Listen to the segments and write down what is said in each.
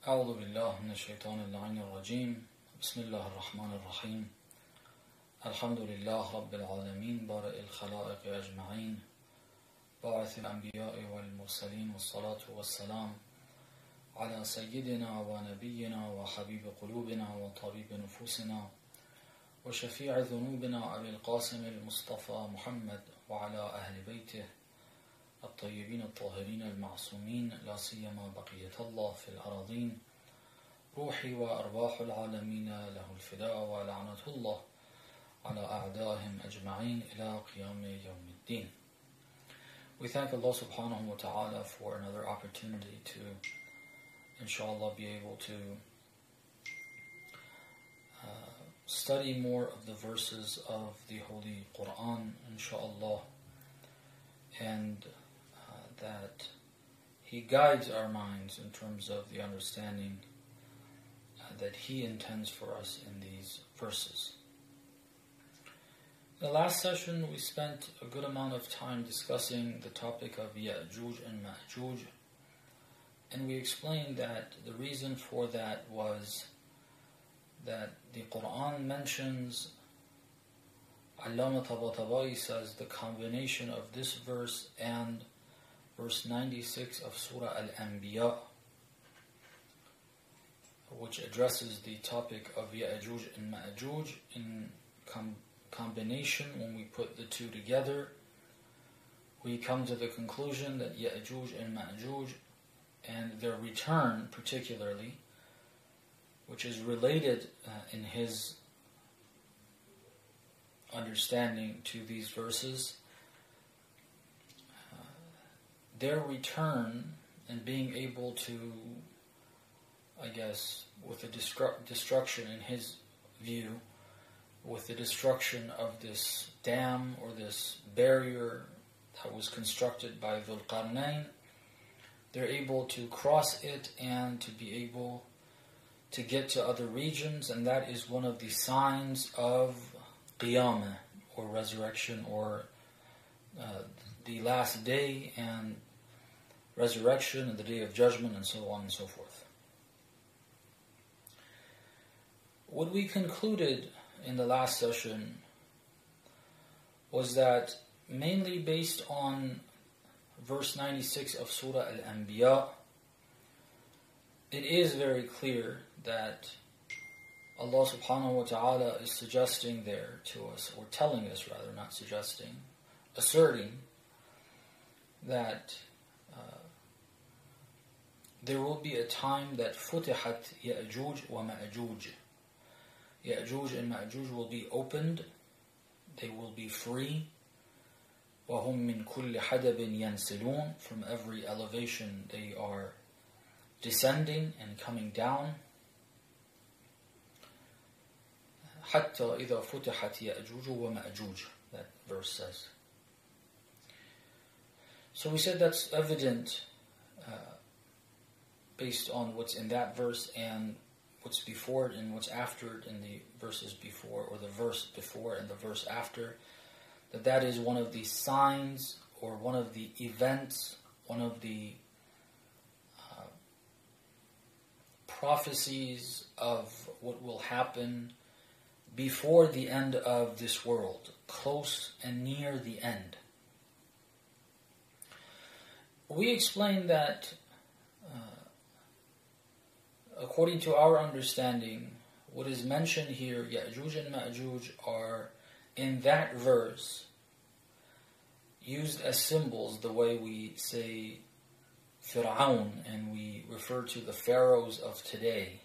أعوذ بالله من الشيطان اللعين الرجيم بسم الله الرحمن الرحيم الحمد لله رب العالمين بارئ الخلائق أجمعين باعث الأنبياء والمرسلين والصلاة والسلام على سيدنا ونبينا وحبيب قلوبنا وطبيب نفوسنا وشفيع ذنوبنا أبي القاسم المصطفى محمد وعلى أهل بيته الطيبين الطاهرين المعصومين لا سيما بقية الله في الأراضين روحي وأرواح العالمين له الفداء ولعنة الله على أعدائهم أجمعين إلى قيام يوم الدين. We thank Allah subhanahu wa ta'ala for another opportunity to inshallah be able to study more of the verses of the Holy Quran inshallah, and that He guides our minds in terms of the understanding that He intends for us in these verses. In the last session we spent a good amount of time discussing the topic of Ya'juj and Ma'juj, and we explained that the reason for that was that the Quran mentions, Allama Tabatabai says, the combination of this verse and verse 96 of Surah Al-Anbiya, which addresses the topic of Ya'juj and Ma'juj in combination. When we put the two together, we come to the conclusion that Ya'juj and Ma'juj and their return particularly, which is related in his understanding to these verses, their return and being able to, with the destruction in his view, with the destruction of this dam or this barrier that was constructed by Dhul Qarnayn, they're able to cross it and to be able to get to other regions, and that is one of the signs of Qiyamah, or resurrection, or the last day and resurrection and the day of judgment, and so on and so forth. What we concluded in the last session was that, mainly based on verse 96 of Surah Al-Anbiya, it is very clear that Allah subhanahu wa ta'ala is suggesting there to us, or telling us rather, not suggesting, asserting that there will be a time that futihat Ya'juj wa Ma'juj. Ya'juj and Ma'juj will be opened, they will be free. وَهُمْ مِنْ كُلِّ حَدَبٍ يَنْسِلُونَ. From every elevation they are descending and coming down. حَتَّى إِذَا فُتِحَتْ يَأْجُوجُ وَمَأْجُوجُ, that verse says. So we said that's evident based on what's in that verse and what's before it and what's after it in the verses before, or the verse before and the verse after, that is one of the signs, or one of the events, one of the prophecies of what will happen before the end of this world, close and near the end. We explained that according to our understanding, what is mentioned here, Ya'juj and Ma'juj, are in that verse used as symbols, the way we say Fir'aun and we refer to the pharaohs of today.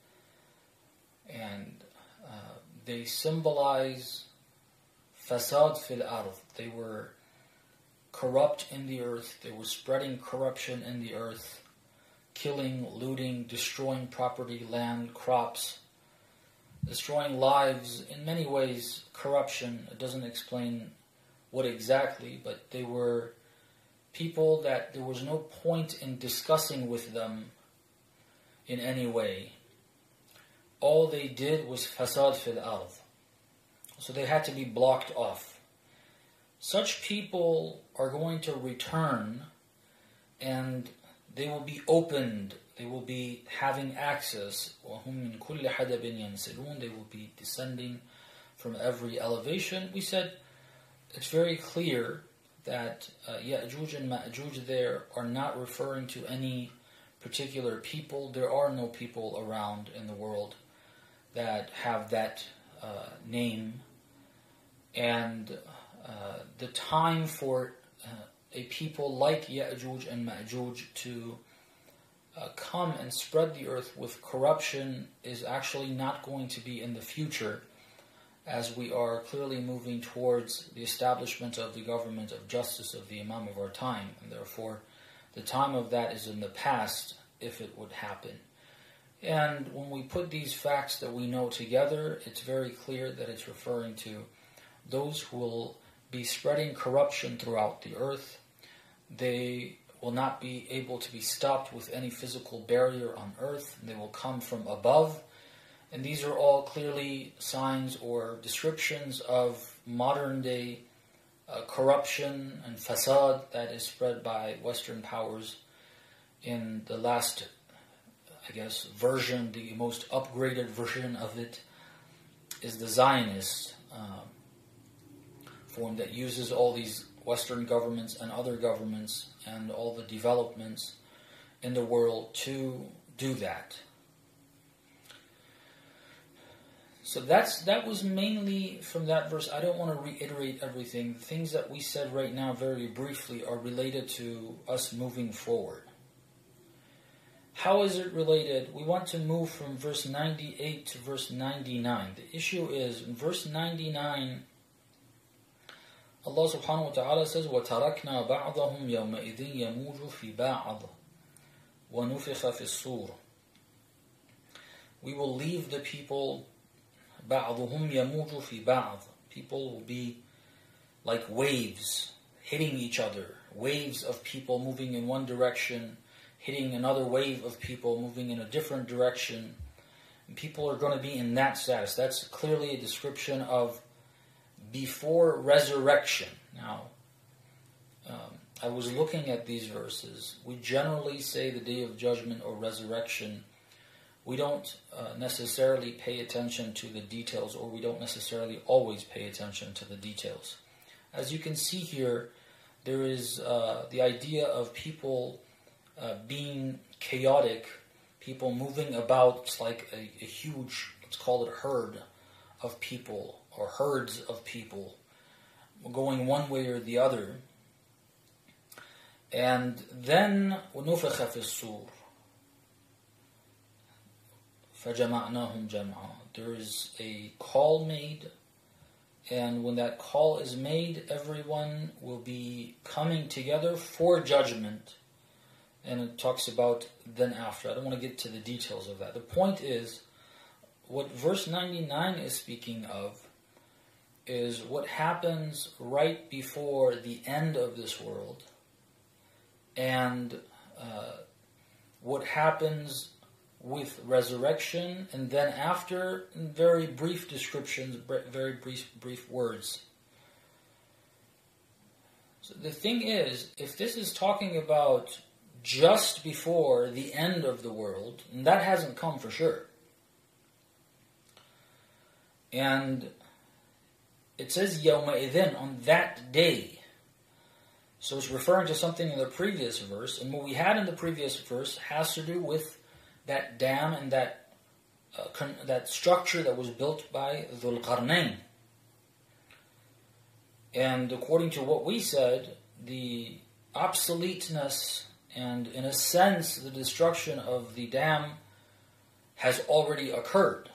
And they symbolize fasad fil ard. They were corrupt in the earth, they were spreading corruption in the earth, killing, looting, destroying property, land, crops, destroying lives. In many ways, corruption. It doesn't explain what exactly, but they were people that there was no point in discussing with them in any way. All they did was fasad fil ard. So they had to be blocked off. Such people are going to return, and they will be opened. they will be having access. وَهُمْ مِنْ كُلِّ حَدَبٍ يَنْسِلُونَ. They will be descending from every elevation. We said it's very clear that Ya'juj and Ma'juj there are not referring to any particular people. There are no people around in the world that have that name. And the time for a people like Ya'juj and Ma'juj to come and spread the earth with corruption is actually not going to be in the future, as we are clearly moving towards the establishment of the government of justice of the Imam of our time, and therefore the time of that is in the past, if it would happen. And when we put these facts that we know together, it's very clear that it's referring to those who will be spreading corruption throughout the earth. They will not be able to be stopped with any physical barrier on earth. They will come from above. And these are all clearly signs or descriptions of modern day corruption and fasad that is spread by Western powers. In the last, I guess, version, the most upgraded version of it is the Zionist form that uses all these Western governments and other governments and all the developments in the world to do that. So that was mainly from that verse. I don't want to reiterate everything. The things that we said right now very briefly are related to us moving forward. How is it related? We want to move from verse 98 to verse 99. The issue is, in verse 99, Allah subhanahu wa ta'ala says, وَتَرَكْنَا بَعْضَهُمْ يَوْمَئِذٍ يَمُوجُ فِي بَعْضٍ وَنُفِخَ فِي الصُّورِ. We will leave the people, بَعْضُهُمْ يَمُوجُ فِي بَعْضٍ. People will be like waves, hitting each other. Waves of people moving in one direction, hitting another wave of people moving in a different direction. And people are going to be in that status. That's clearly a description of before resurrection. Now, I was looking at these verses. We generally say the Day of Judgment or resurrection. We don't necessarily pay attention to the details, or we don't necessarily always pay attention to the details. As you can see here, there is the idea of people being chaotic, people moving about. It's like a huge, let's call it a herd of people, or herds of people, going one way or the other. And then وَنُفِخَ فِي الصُّورِ فَجَمَعْنَاهُمْ جَمْعًا. There is a call made, and when that call is made, everyone will be coming together for judgment. And it talks about then after. I don't want to get to the details of that. The point is, what verse 99 is speaking of is what happens right before the end of this world, and what happens with resurrection, and then after, in very brief descriptions, very brief words. So the thing is, if this is talking about just before the end of the world, and that hasn't come for sure, and it says يَوْمَئِذٍ, on that day. So it's referring to something in the previous verse, and what we had in the previous verse has to do with that dam and that structure that was built by Dhul Qarnayn. And according to what we said, the obsoleteness and, in a sense, the destruction of the dam has already occurred.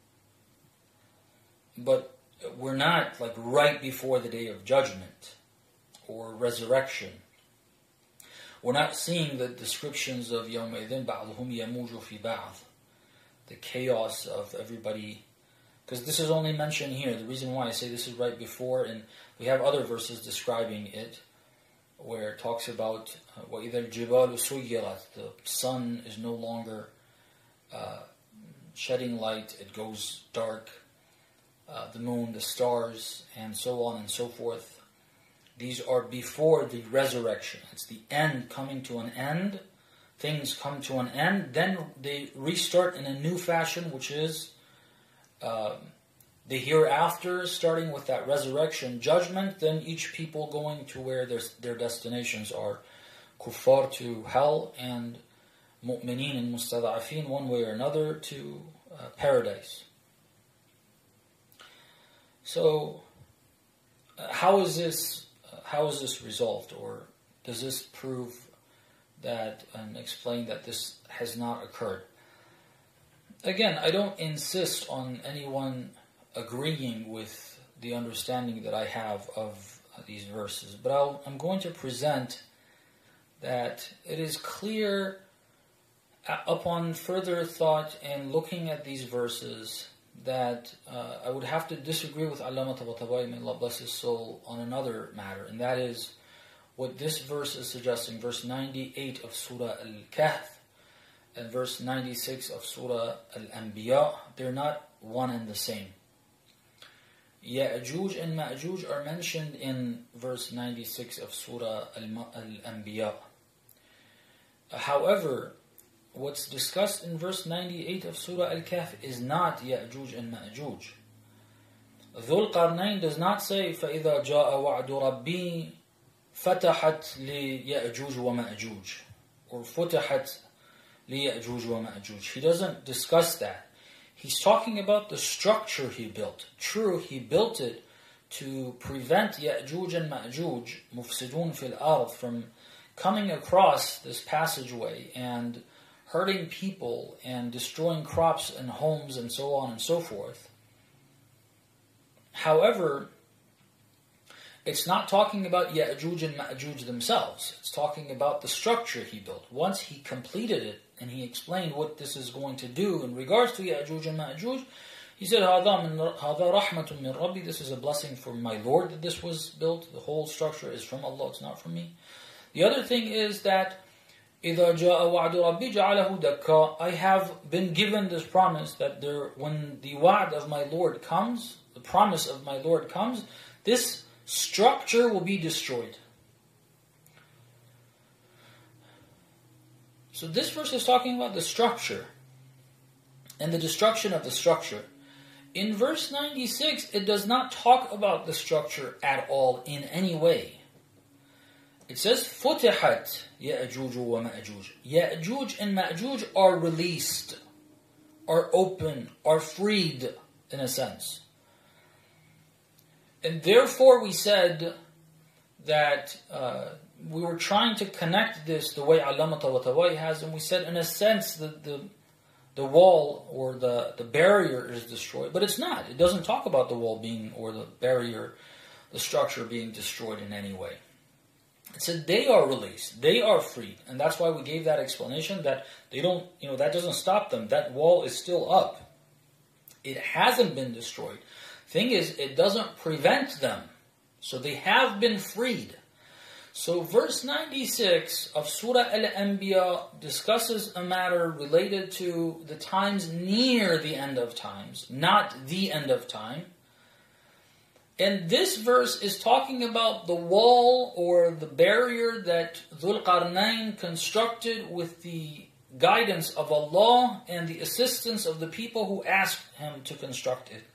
But we're not like right before the Day of Judgment or resurrection. We're not seeing the descriptions of يَوْمَئِذٍ بَعْضُهُمْ يَمُوجُ فِي بَعْضٍ, the chaos of everybody. Because this is only mentioned here. The reason why I say this is right before, and we have other verses describing it, where it talks about وَإِذَا الْجِبَالُ سُيِّرَتْ, the sun is no longer shedding light, it goes dark, the moon, the stars, and so on and so forth. These are before the resurrection. It's the end, coming to an end, things come to an end, then they restart in a new fashion, which is the hereafter, starting with that resurrection judgment, then each people going to where their destinations are. Kuffar to hell, and mu'mineen and mustada'afin, one way or another, to paradise. So, how is this resolved, or does this prove that and explain that this has not occurred? Again, I don't insist on anyone agreeing with the understanding that I have of these verses, but I'm going to present that it is clear upon further thought and looking at these verses that I would have to disagree with Allama Tabatabai, may Allah bless his soul, on another matter, and that is what this verse is suggesting. Verse 98 of Surah Al-Kahf and verse 96 of Surah Al-Anbiya, they're not one and the same. Ya'juj and Ma'juj are mentioned in verse 96 of Surah Al-Anbiya. However, what's discussed in verse 98 of Surah Al-Kahf is not Ya'juj and Ma'juj. Dhul Qarnayn does not say فَإِذَا جَاءَ وَعْدُ رَبِّي فَتَحَتْ لِيَأْجُوجُ وَمَأْجُوجُ or فُتِحَتْ لِيَأْجُوجُ وَمَأْجُوجُ. He doesn't discuss that. He's talking about the structure he built. True, he built it to prevent Ya'juj and Ma'juj, mufsidun fil ard, from coming across this passageway and hurting people and destroying crops and homes and so on and so forth. However, it's not talking about Ya'juj and Ma'juj themselves. It's talking about the structure he built. Once he completed it and he explained what this is going to do in regards to Ya'juj and Ma'juj, he said, هَذَا رَحْمَةٌ مِّن رَبِّي, this is a blessing from my Lord that this was built. The whole structure is from Allah, it's not from me. The other thing is that إِذَا جَاءَ وَعْدُ رَبِّي جَعَلَهُ دَكَّا, I have been given this promise that when the wa'd of my Lord comes, the promise of my Lord comes, this structure will be destroyed. So this verse is talking about the structure and the destruction of the structure. In verse 96, it does not talk about the structure at all in any way. It says, فُتِحَتْ يَأْجُوجُ وَمَأْجُوجُ. Ya'juj and Ma'juj are released, are open, are freed, in a sense. And therefore we said that we were trying to connect this the way Allama Tabatabai has, and we said in a sense that the wall or the barrier is destroyed, but it's not. It doesn't talk about the wall being, or the barrier, the structure being destroyed in any way. It said they are released, they are freed, and that's why we gave that explanation that they don't, that doesn't stop them. That wall is still up. It hasn't been destroyed. Thing is, it doesn't prevent them. So they have been freed. So verse 96 of Surah Al-Anbiya discusses a matter related to the times near the end of times, not the end of time. And this verse is talking about the wall or the barrier that Dhul Qarnayn constructed with the guidance of Allah and the assistance of the people who asked him to construct it.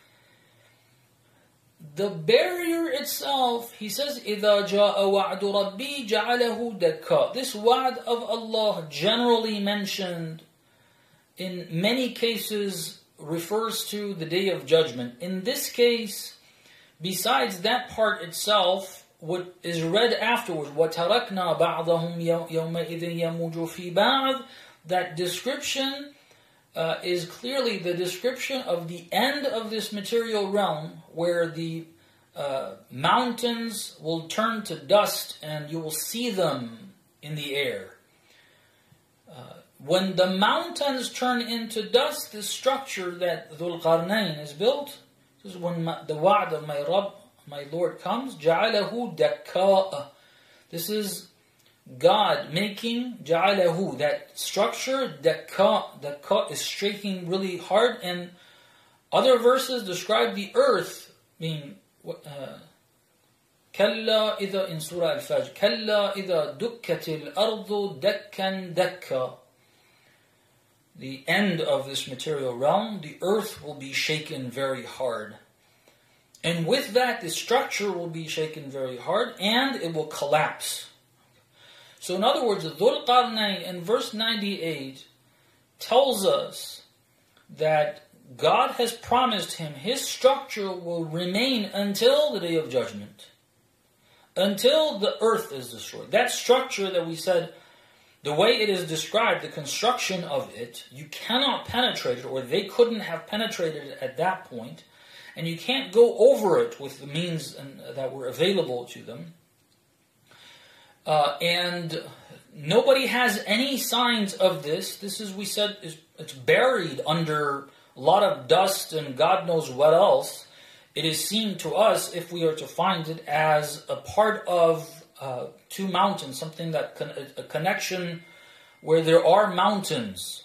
The barrier itself, he says, إِذَا جَاءَ وَعْدُ رَبِّي جَعَلَهُ دَكَّا. This wa'd of Allah, generally mentioned in many cases, refers to the Day of Judgment. In this case, besides that part itself, what is read afterwards, وَتَرَكْنَا بَعْضَهُمْ يَوْمَئِذٍ يَمُوجُ فِي بَعْضٍ, that description is clearly the description of the end of this material realm, where the mountains will turn to dust and you will see them in the air. When the mountains turn into dust, the structure that Dhul Qarnayn is built, this is when the wa'd of my Rabb, my Lord comes, جَعَلَهُ دَكَّاءَ. This is God making ja'alahu, that structure, dakka is striking really hard, and other verses describe the earth being كلا إذا in Surah Al-Fajr كلا إذا دكت الأرض دكا دكا. The end of this material realm, the earth will be shaken very hard. And with that, the structure will be shaken very hard and it will collapse. So in other words, Dhul Qarnayn in verse 98 tells us that God has promised him his structure will remain until the Day of Judgment. Until the earth is destroyed. That structure that we said, the way it is described, the construction of it, you cannot penetrate it, or they couldn't have penetrated it at that point, and you can't go over it with the means that were available to them. And nobody has any signs of this. This, as we said, it's buried under a lot of dust and God knows what else. It is seen to us, if we are to find it, as a part of two mountains, something that a connection where there are mountains.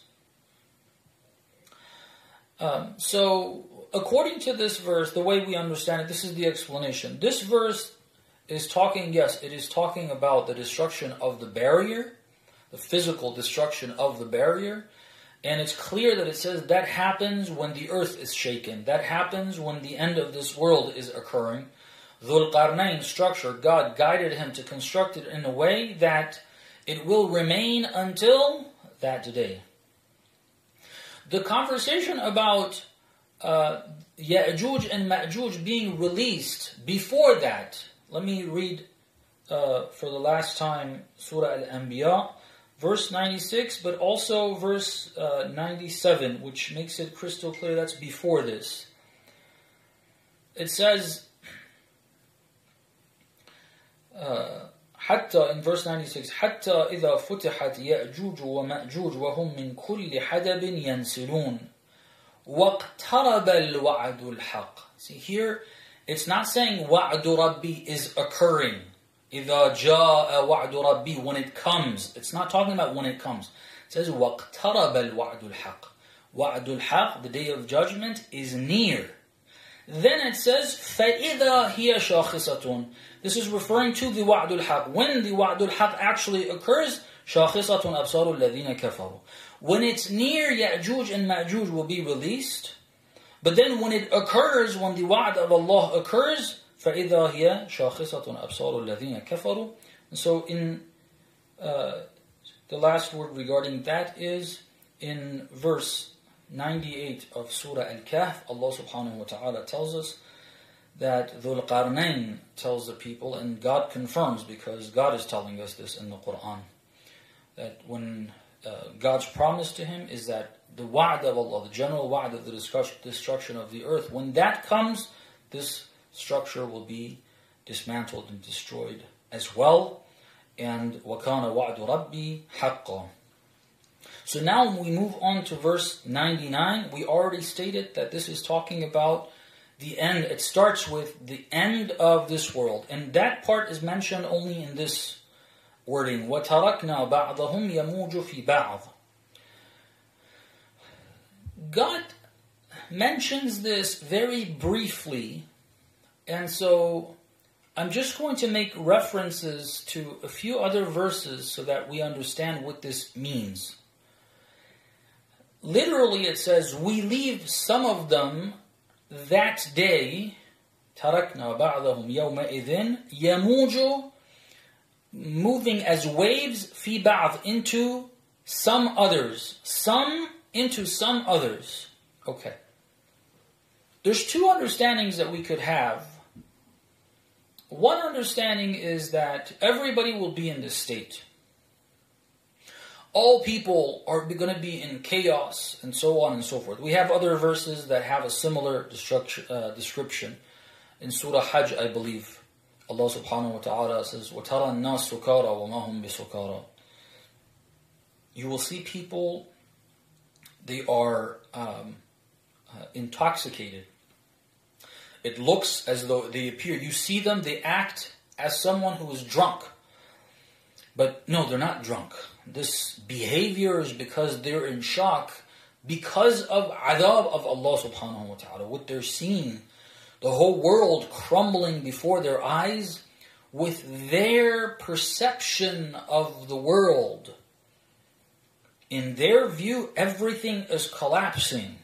So, according to this verse, the way we understand it, this is the explanation. This verse is talking, yes, it is talking about the destruction of the barrier, the physical destruction of the barrier. And it's clear that it says that happens when the earth is shaken. That happens when the end of this world is occurring. Dhul Qarnayn's structure, God guided him to construct it in a way that it will remain until that day. The conversation about Ya'juj and Ma'juj being released before that, let me read for the last time Surah Al-Anbiya, verse 96, but also verse 97, which makes it crystal clear that's before this. It says, حتى in verse 96, حتى إذا فتحت يأجوج ومأجوج وهم من كل حدب ينسلون واقترب الوعد الحق. See here, it's not saying وعد ربي is occurring. إذا جاء وعد ربي, when it comes. It's not talking about when it comes. It says وَاقْتَرَبَ الْوَعْدُ الْحَقِّ. وَعْدُ الْحَقِّ, the day of judgment, is near. Then it says فَإِذَا هِيَ شَاخِصَةٌ. This is referring to the وَعْدُ الْحَقِّ. When the وَعْدُ الْحَقِّ actually occurs, شَاخِصَةٌ أَبْصَارُ الَّذِينَ كَفَرُوا. When it's near, Ya'juj and Ma'juj will be released. But then when it occurs, when the wa'd of Allah occurs, فَإِذَا هِيَ شَاخِصَةٌ أَبْصَارُ الَّذِينَ كَفَرُوا. And so in the last word regarding that is in verse 98 of Surah Al-Kahf. Allah subhanahu wa ta'ala tells us that Dhul Qarnayn tells the people, and God confirms, because God is telling us this in the Quran, that when God's promise to him is that the wa'd of Allah, the general wa'd of the destruction of the earth, when that comes, this structure will be dismantled and destroyed as well. And وَكَانَ وَعْدُ رَبِّي حَقًّا. So now when we move on to verse 99, we already stated that this is talking about the end. It starts with the end of this world. And that part is mentioned only in this wording. وَتَرَكْنَا بَعْضَهُمْ يَمُوجُ فِي بَعْضٍ. God mentions this very briefly, and so I'm just going to make references to a few other verses so that we understand what this means. Literally it says, we leave some of them that day, تَرَكْنَا بَعْضَهُمْ يَوْمَئِذٍ يَمُوجُ, moving as waves, فِي بَعْضٍ, into some others. Some into some others. Okay. There's two understandings that we could have. One understanding is that everybody will be in this state. All people are going to be in chaos, and so on and so forth. We have other verses that have a similar description. In Surah Hajj, I believe, Allah subhanahu wa ta'ala says, وَتَرَى النَّاسُ سُكَارَى وَمَا هُمْ بِسُكَارَى. You will see people, they are intoxicated. It looks as though they appear. You see them, they act as someone who is drunk. But no, they're not drunk. This behavior is because they're in shock because of adab of Allah subhanahu wa ta'ala. What they're seeing, the whole world crumbling before their eyes, with their perception of the world. In their view, everything is collapsing.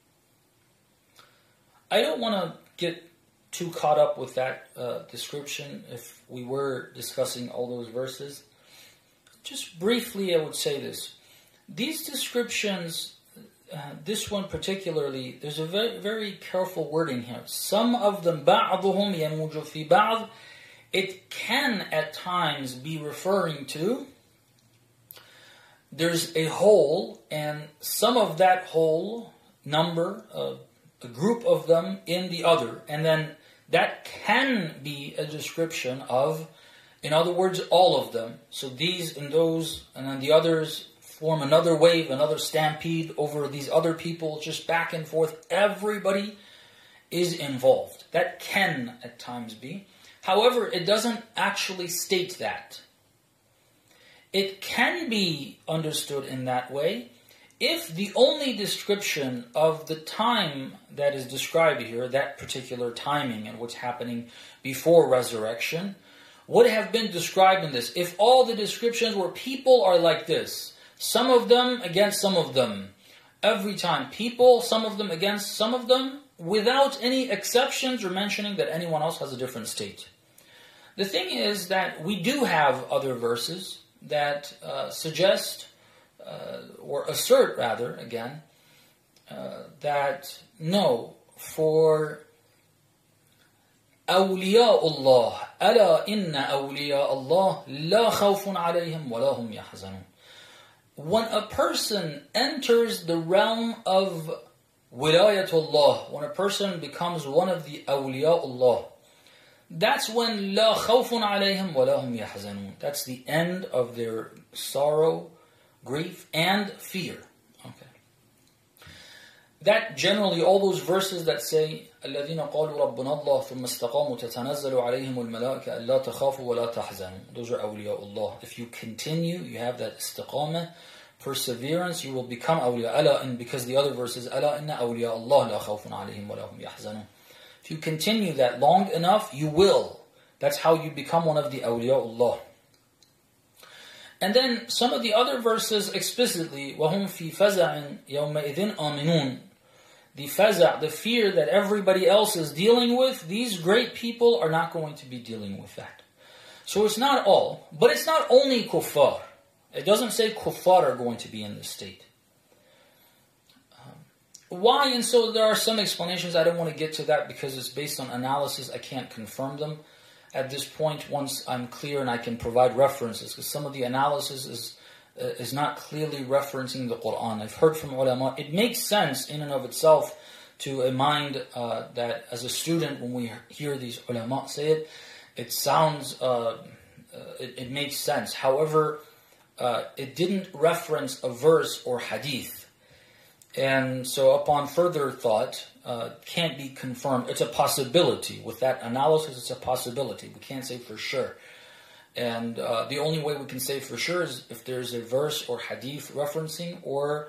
I don't want to get too caught up with that description if we were discussing all those verses. Just briefly, I would say this. These descriptions, this one particularly, there's a very, very careful wording here. Some of them, بَعْضُهُمْ يَمُوجُ فِي بَعْضٍ, it can at times be referring to there's a whole, and some of that whole number, a group of them in the other, and then that can be a description of, in other words, all of them. So these and those, and then the others form another wave, another stampede over these other people, just back and forth. Everybody is involved. That can at times be. However, it doesn't actually state that. It can be understood in that way if the only description of the time that is described here, that particular timing and what's happening before resurrection, would have been described in this. If all the descriptions were people are like this, some of them against some of them, every time people, some of them against some of them, without any exceptions or mentioning that anyone else has a different state. The thing is that we do have other verses that suggest, or assert rather, again, that no, for awliya'ullah, ala inna awliya'allah la khawfun alayhim wa la hum yahzanun. When a person enters the realm of wilayatullah, when a person becomes one of the awliya'ullah, that's when la khawfun alayhim wa la hum yahzanun. That's the end of their sorrow, grief, and fear. Okay. That generally, all those verses that say, الَّذِينَ قَالُوا رَبُّنَا اللَّهُ ثُمَّ اسْتَقَامُوا تَتَنَزَّلُ عَلَيْهِمُ الْمَلَائِكَةُ أَلَّا تَخَافُوا وَلَا تَحْزَنُوا. Those are awliyaullah. If you continue, you have that istiqamah, perseverance, you will become awliya. And because the other verse is, أَلَا إِنَّ أَوْلِيَاءَ اللَّهِ لَا خَوْفٌ عَلَيْهِمْ وَلَا هُمْ يَحْزَنُونَ. If you continue that long enough, you will. That's how you become one of the awliyaullah. And then some of the other verses explicitly, وَهُمْ فِي فَزَعٍ يَوْمَئِذٍ آمِنُونَ. The faza', the fear that everybody else is dealing with, these great people are not going to be dealing with that. So it's not all, but it's not only kuffar. It doesn't say kuffar are going to be in this state. Why? And so there are some explanations. I don't want to get to that because it's based on analysis. I can't confirm them at this point once I'm clear and I can provide references, because some of the analysis is not clearly referencing the Quran. I've heard from ulama, it makes sense in and of itself to a mind that as a student, when we hear these ulama say it, it sounds, it makes sense. However, it didn't reference a verse or hadith. And so upon further thought, can't be confirmed. It's a possibility. With that analysis, it's a possibility. We can't say for sure. And the only way we can say for sure is if there's a verse or hadith referencing, or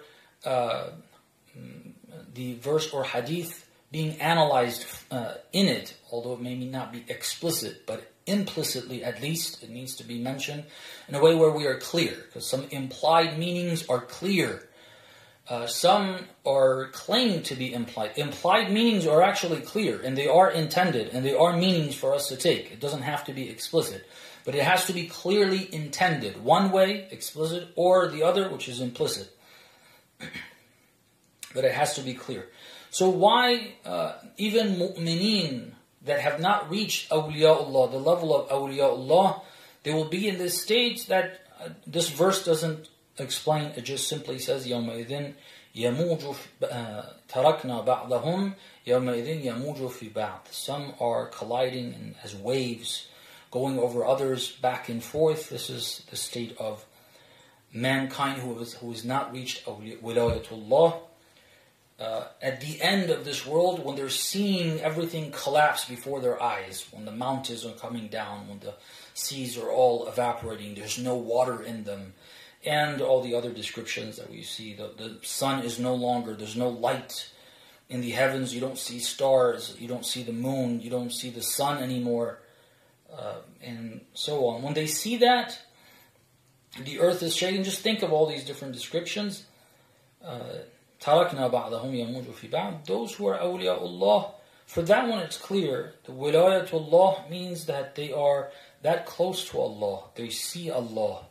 the verse or hadith being analyzed in it, although it may not be explicit, but implicitly at least it needs to be mentioned in a way where we are clear, because some implied meanings are clear. Some are claimed to be implied. Implied meanings are actually clear, and they are intended, and they are meanings for us to take. It doesn't have to be explicit, but it has to be clearly intended. One way, explicit, or the other, which is implicit. But it has to be clear. So why even mu'mineen that have not reached awliyaullah, the level of awliyaullah, they will be in this stage that this verse doesn't explain. It just simply says يَوْمَئِذٍ يَمُوجُ تَرَكْنَا بَعْضَهُمْ يَوْمَئِذٍ يَمُوجُ فِي بَعْض. Some are colliding as waves, going over others back and forth. This is the state of mankind who has not reached wilayatullah. At the end of this world, when they're seeing everything collapse before their eyes, when the mountains are coming down, when the seas are all evaporating, there's no water in them, and all the other descriptions that we see. The sun is no longer, there's no light in the heavens, you don't see stars, you don't see the moon, you don't see the sun anymore. and so on. When they see that the earth is shaking, just think of all these different descriptions. تَرَكْنَا بَعْضَهُمْ يَمُوجُ فِي بَعْضٍ. Those who are awliyaullah, for that one it's clear. The wilayatullah means that they are that close to Allah. They see Allah.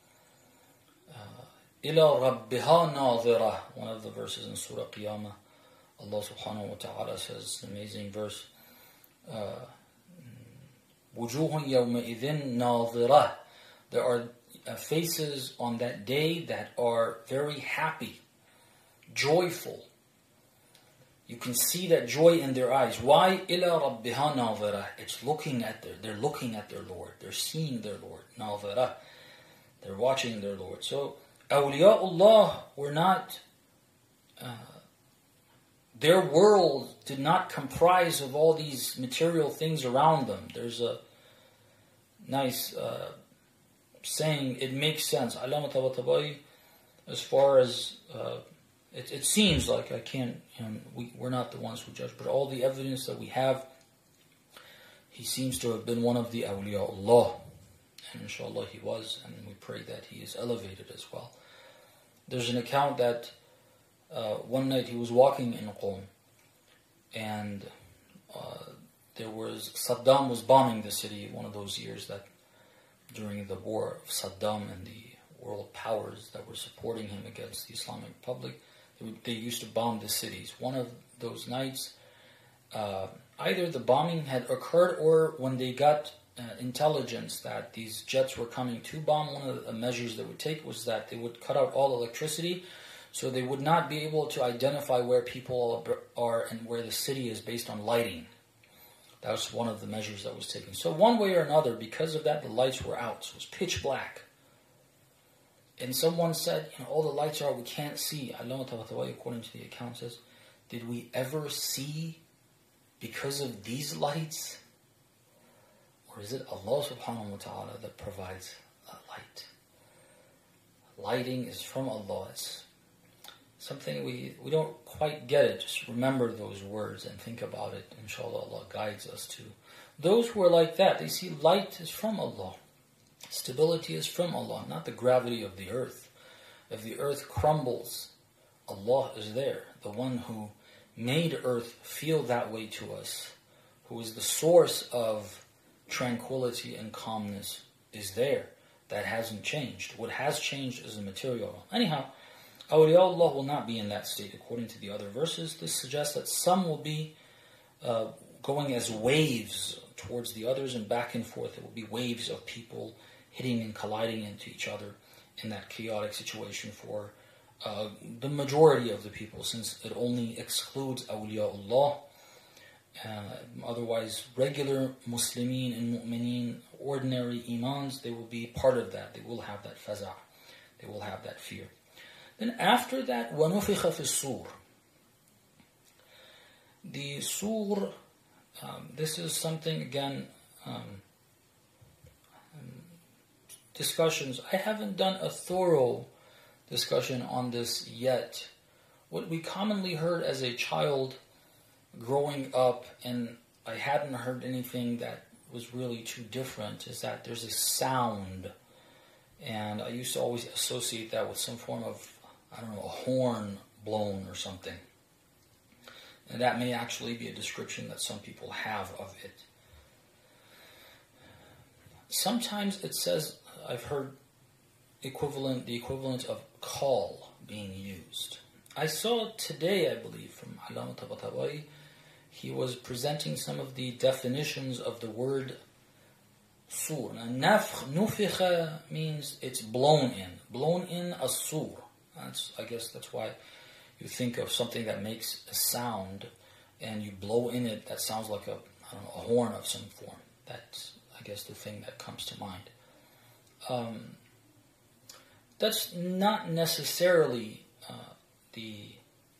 إِلَى رَبِّهَا نَاظِرَةٌ. One of the verses in Surah Qiyamah, Allah subhanahu wa ta'ala says, an amazing verse, وُجُوهٌ يَوْمَئِذٍ نَاظِرَةٌ. There are faces on that day that are very happy, joyful. You can see that joy in their eyes. Why? إِلَى رَبِّهَا نَاظِرَةٌ. It's looking at they're looking at their Lord. They're seeing their Lord. نَاظِرَةٌ. They're watching their Lord. So, awliyaullah were not, their world did not comprise of all these material things around them. There's a nice saying, it makes sense. Allama Tabatabai, as far as, it seems like I can't, we're not the ones who judge, but all the evidence that we have, he seems to have been one of the awliyaullah. And inshallah he was, and we pray that he is elevated as well. There's an account that one night he was walking in Qom, and Saddam was bombing the city, one of those years that during the war of Saddam and the world powers that were supporting him against the Islamic Republic, they used to bomb the cities. One of those nights, either the bombing had occurred or when they got intelligence that these jets were coming to bomb, one of the measures they would take was that they would cut out all electricity, so they would not be able to identify where people are and where the city is based on lighting. That was one of the measures that was taken. So one way or another, because of that, the lights were out. So it was pitch black. And someone said, all the lights are out, we can't see. Allah, according to the account, says, did we ever see because of these lights? Or is it Allah subhanahu wa ta'ala that provides light? Lighting is from Allah. It's something we don't quite get it. Just remember those words and think about it. Inshallah, Allah guides us to. Those who are like that, they see light is from Allah. Stability is from Allah, not the gravity of the earth. If the earth crumbles, Allah is there. The one who made earth feel that way to us, who is the source of tranquility and calmness, is there. That hasn't changed. What has changed is the material realm. Anyhow, awliyaullah will not be in that state according to the other verses. This suggests that some will be going as waves towards the others and back and forth. It will be waves of people hitting and colliding into each other in that chaotic situation for the majority of the people, since it only excludes awliyaullah. Otherwise, regular Muslimin and mu'mineen, ordinary imans, they will be part of that. They will have that faza'. They will have that fear. Then after that, وَنُفِخَ فِي الصُّورِ. The sur, this is something, again, discussions. I haven't done a thorough discussion on this yet. What we commonly heard as a child growing up, and I hadn't heard anything that was really too different, is that there's a sound. And I used to always associate that with some form of, a horn blown or something. And that may actually be a description that some people have of it. Sometimes it says, I've heard the equivalent of call being used. I saw today, I believe, from Allama Tabatabai, he was presenting some of the definitions of the word sur. Now, nufikha means it's blown in a sur. I guess that's why you think of something that makes a sound and you blow in it, that sounds like a horn of some form. That's, I guess, the thing that comes to mind. That's not necessarily the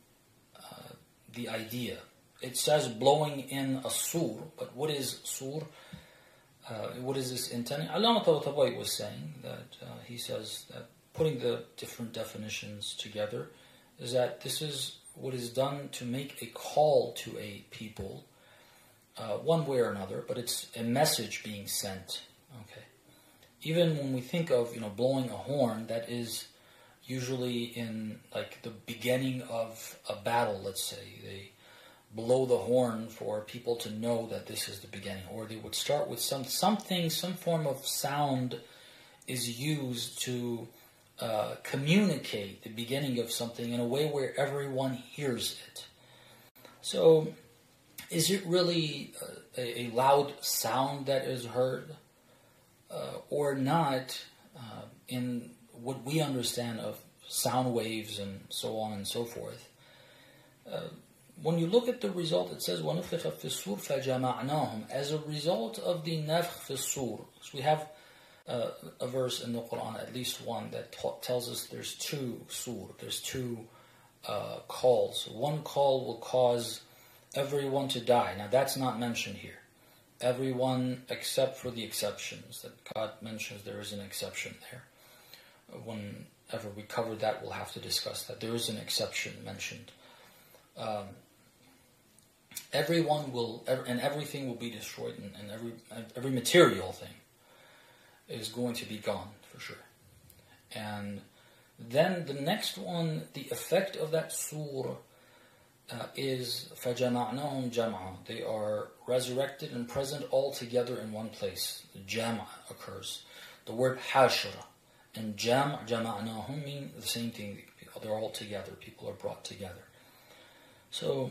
idea. It says blowing in a sur, but what is sur? What is this intending? Allama Tabatabai was saying that he says that putting the different definitions together is that this is what is done to make a call to a people one way or another, but it's a message being sent. Okay. Even when we think of, blowing a horn, that is usually in like the beginning of a battle, let's say. They blow the horn for people to know that this is the beginning. Or they would start with some form of sound is used to communicate the beginning of something in a way where everyone hears it. So, is it really a loud sound that is heard or not in what we understand of sound waves and so on and so forth? When you look at the result, it says وَنُفِخَ فِي الصُّورِ فَجَمَعْنَاهُمْ. As a result of the nafkh fi الصُّور, so we have a verse in the Quran, at least one, that tells us there's two sur, there's two calls. One call will cause everyone to die. Now that's not mentioned here. Everyone except for the exceptions. That God mentions there is an exception there. Whenever we cover that, we'll have to discuss that. There is an exception mentioned. Everyone will, and everything will be destroyed, and every material thing is going to be gone for sure. And then the next one, the effect of that surah is فَجَمَعْنَاهُمْ جَمْعًا. They are resurrected and present all together in one place. The jam' occurs. The word hashra and jama'nahum mean the same thing. They're all together. People are brought together. So,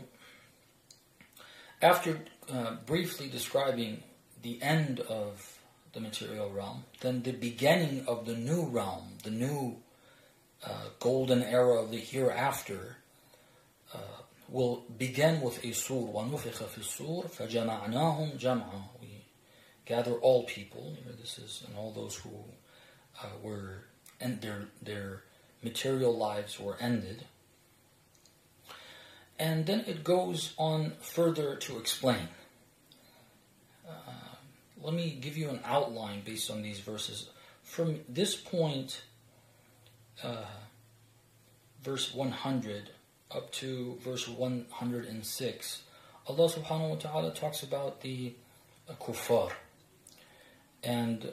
after briefly describing the end of the material realm, then the beginning of the new realm, the new golden era of the hereafter, will begin with a sur. وَنُفِخَ فِي الصُّورِ فَجَمَعْنَاهُمْ جَمْعًا. We gather all people. This is, and all those who were, and their material lives were ended. And then it goes on further to explain. Let me give you an outline based on these verses. From this point, verse 100 up to verse 106, Allah subhanahu wa ta'ala talks about the kuffar. And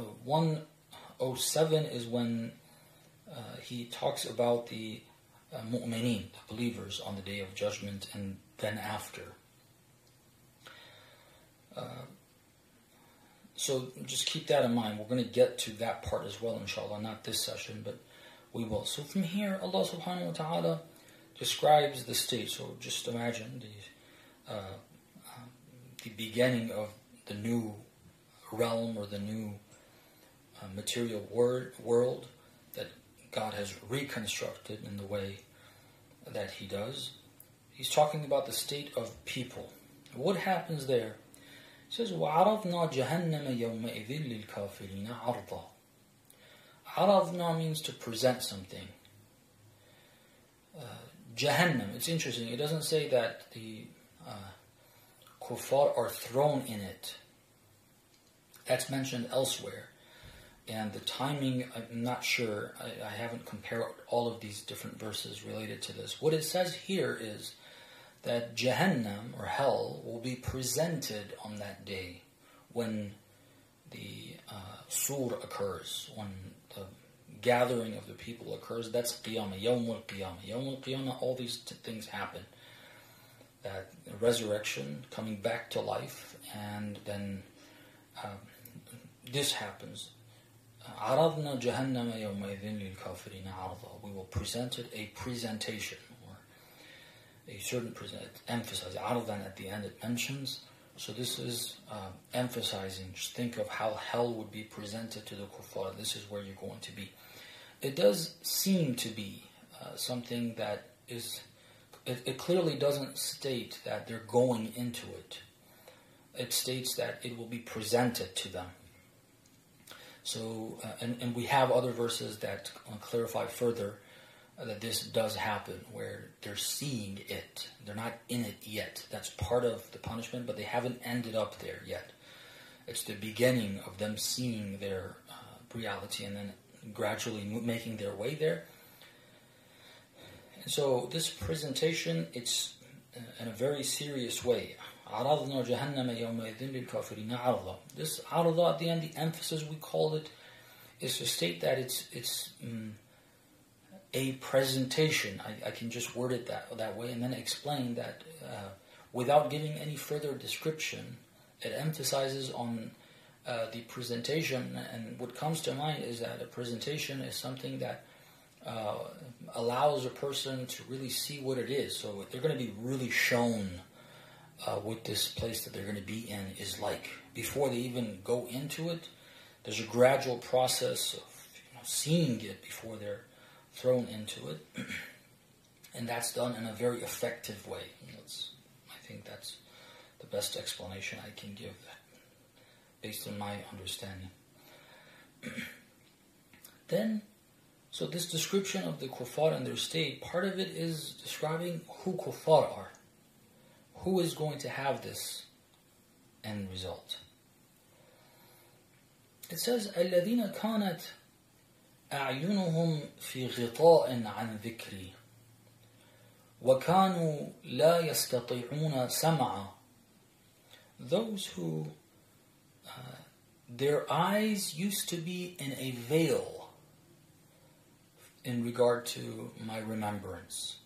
107 is when he talks about the mu'mineen, the believers on the Day of Judgment and then after. So just keep that in mind. We're going to get to that part as well, inshallah. Not this session, but we will. So from here, Allah subhanahu wa ta'ala describes the state. So just imagine the beginning of the new realm or the new material world that God has reconstructed in the way that He does. He's talking about the state of people. What happens there? He says, وَعَرَضْنَا جَهَنَّمَ يَوْمَئِذٍ لِلْكَافِرِينَ عَرْضًا. عَرَضْنَا means to present something. Jahannam, it's interesting. It doesn't say that the kuffar are thrown in it. That's mentioned elsewhere. And the timing, I'm not sure. I haven't compared all of these different verses related to this. What it says here is that Jahannam, or hell, will be presented on that day when the sur occurs, when the gathering of the people occurs. That's Qiyamah, Yawm al-Qiyamah. Yawm al-Qiyamah, all these things happen. That resurrection, coming back to life, and then this happens. عَرَضْنَا جَهَنَّمَ يَوْمَئِذٍ لِلْكَافِرِينَ عَرْضًا. We will present it a presentation, or a certain emphasize. عَرْضًا at the end it mentions. So this is emphasizing. Just think of how hell would be presented to the kuffar. This is where you're going to be. It does seem to be something that is... It clearly doesn't state that they're going into it. It states that it will be presented to them. So, and we have other verses that clarify further that this does happen, where they're seeing it. They're not in it yet. That's part of the punishment, but they haven't ended up there yet. It's the beginning of them seeing their reality and then gradually making their way there. And so this presentation, it's in a very serious way. عَرَضْنَا جَهَنَّمَ يَوْمَئِذٍ لِلْكَافِرِينَ عَرْضًا. This عَرْضًا, at the end, the emphasis we call it, is to state that it's a presentation. I can just word it that way and then explain that without giving any further description, it emphasizes on the presentation, and what comes to mind is that a presentation is something that allows a person to really see what it is. So they're going to be really shown what this place that they're going to be in is like. Before they even go into it, there's a gradual process of seeing it before they're thrown into it. And that's done in a very effective way. I think that's the best explanation I can give based on my understanding. Then, so this description of the kuffar and their state, part of it is describing who kuffar are. Who is going to have this end result? It says, الَّذِينَ كَانَتْ أَعْيُنُهُمْ فِي غِطَاءٍ عَنْ ذِكْرِي وَكَانُوا لَا يَسْتَطِيعُونَ سَمْعًا. Those who their eyes used to be in a veil in regard to my remembrance.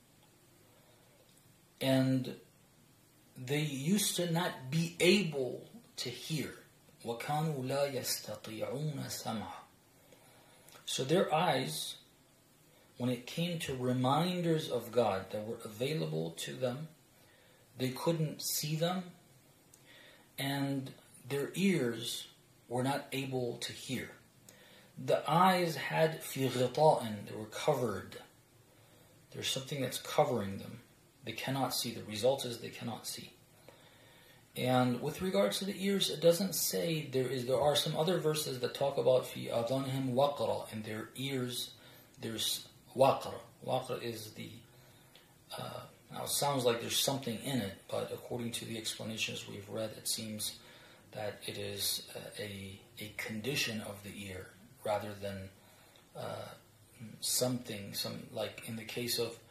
And they used to not be able to hear. وَكَانُوا لَا يَسْتَطِيعُونَ سَمْعًا. So their eyes, when it came to reminders of God that were available to them, they couldn't see them, and their ears were not able to hear. The eyes had fi ghita'in, they were covered. There's something that's covering them. They cannot see. The result is they cannot see. And with regards to the ears, it doesn't say there are some other verses that talk about fi adanihim waqra, in their ears there's waqra. Waqra is the now it sounds like there's something in it, but according to the explanations we've read, it seems that it is a condition of the ear rather than some like in the case of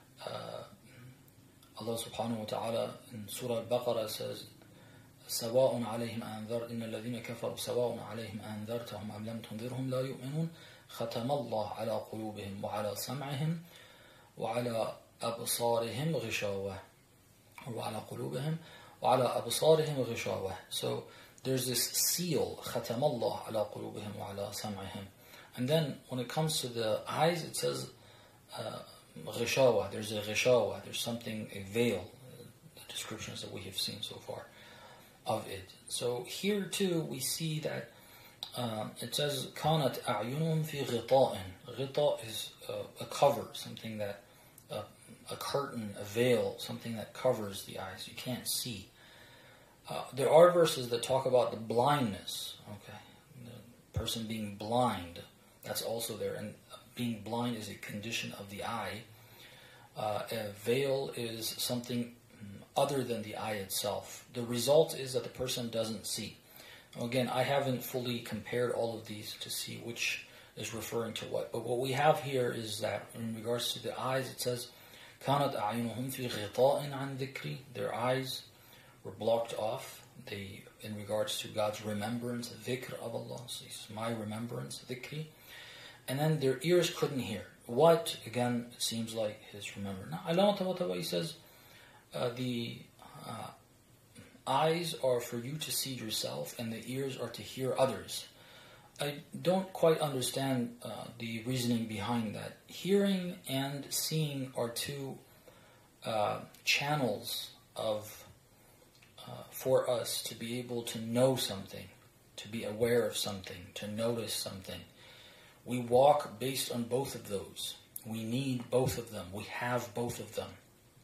Allah subhanahu wa ta'ala in Surah Al-Baqarah says, سواء عليهم أنذر إن الذين كفروا سواء عليهم أنذرتهم أم لم تنذرهم لا يؤمنون ختم الله على قلوبهم وعلى سمعهم وعلى أبصارهم غشاوة وعلى قلوبهم وعلى أبصارهم غشاوة. So there's this seal, ختم الله على قلوبهم وعلى سمعهم. And then when it comes to the eyes, it says غشاوة. There's a غشاوة. There's something, a veil. The descriptions that we have seen so far of it. So here too we see that it says كانت أعينهم في غطاء. غطاء is a cover, something that a curtain, a veil, something that covers the eyes. You can't see. There are verses that talk about the blindness. Okay, the person being blind, that's also there, and being blind is a condition of the eye. A veil is something other than the eye itself. The result is that the person doesn't see. Again, I haven't fully compared all of these to see which is referring to what. But what we have here is that in regards to the eyes, it says, كَانَتْ أَعْيُنُهُمْ فِي غِطَاءٍ عَنْ ذِكْرِي. Their eyes were blocked off. In regards to God's remembrance, dhikr of Allah, so it's my remembrance, dhikri. And then their ears couldn't hear. What? Again, it seems like his remembrance. Now, Allah Ta'ala says, the eyes are for you to see yourself, and the ears are to hear others. I don't quite understand the reasoning behind that. Hearing and seeing are two channels for us to be able to know something, to be aware of something, to notice something. We walk based on both of those. We need both of them. We have both of them.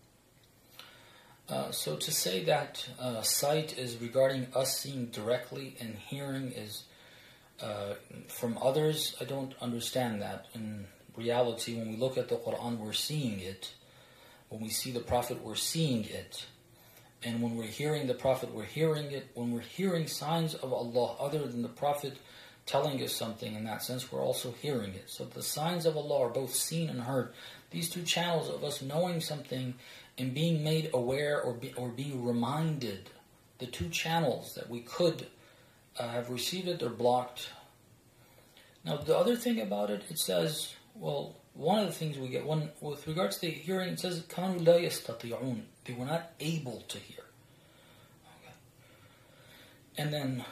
So to say that sight is regarding us seeing directly and hearing is from others, I don't understand that. In reality, when we look at the Quran, we're seeing it. When we see the Prophet, we're seeing it. And when we're hearing the Prophet, we're hearing it. When we're hearing signs of Allah other than the Prophet, telling us something in that sense, we're also hearing it. So the signs of Allah are both seen and heard. These two channels of us knowing something and being made aware or being reminded, the two channels that we could have received it, they're blocked. Now the other thing about it, it says, well, one of the things we get, with regards to hearing, it says, كَانُوا لَا يَسْتَطِيعُونَ. They were not able to hear. Okay. And then,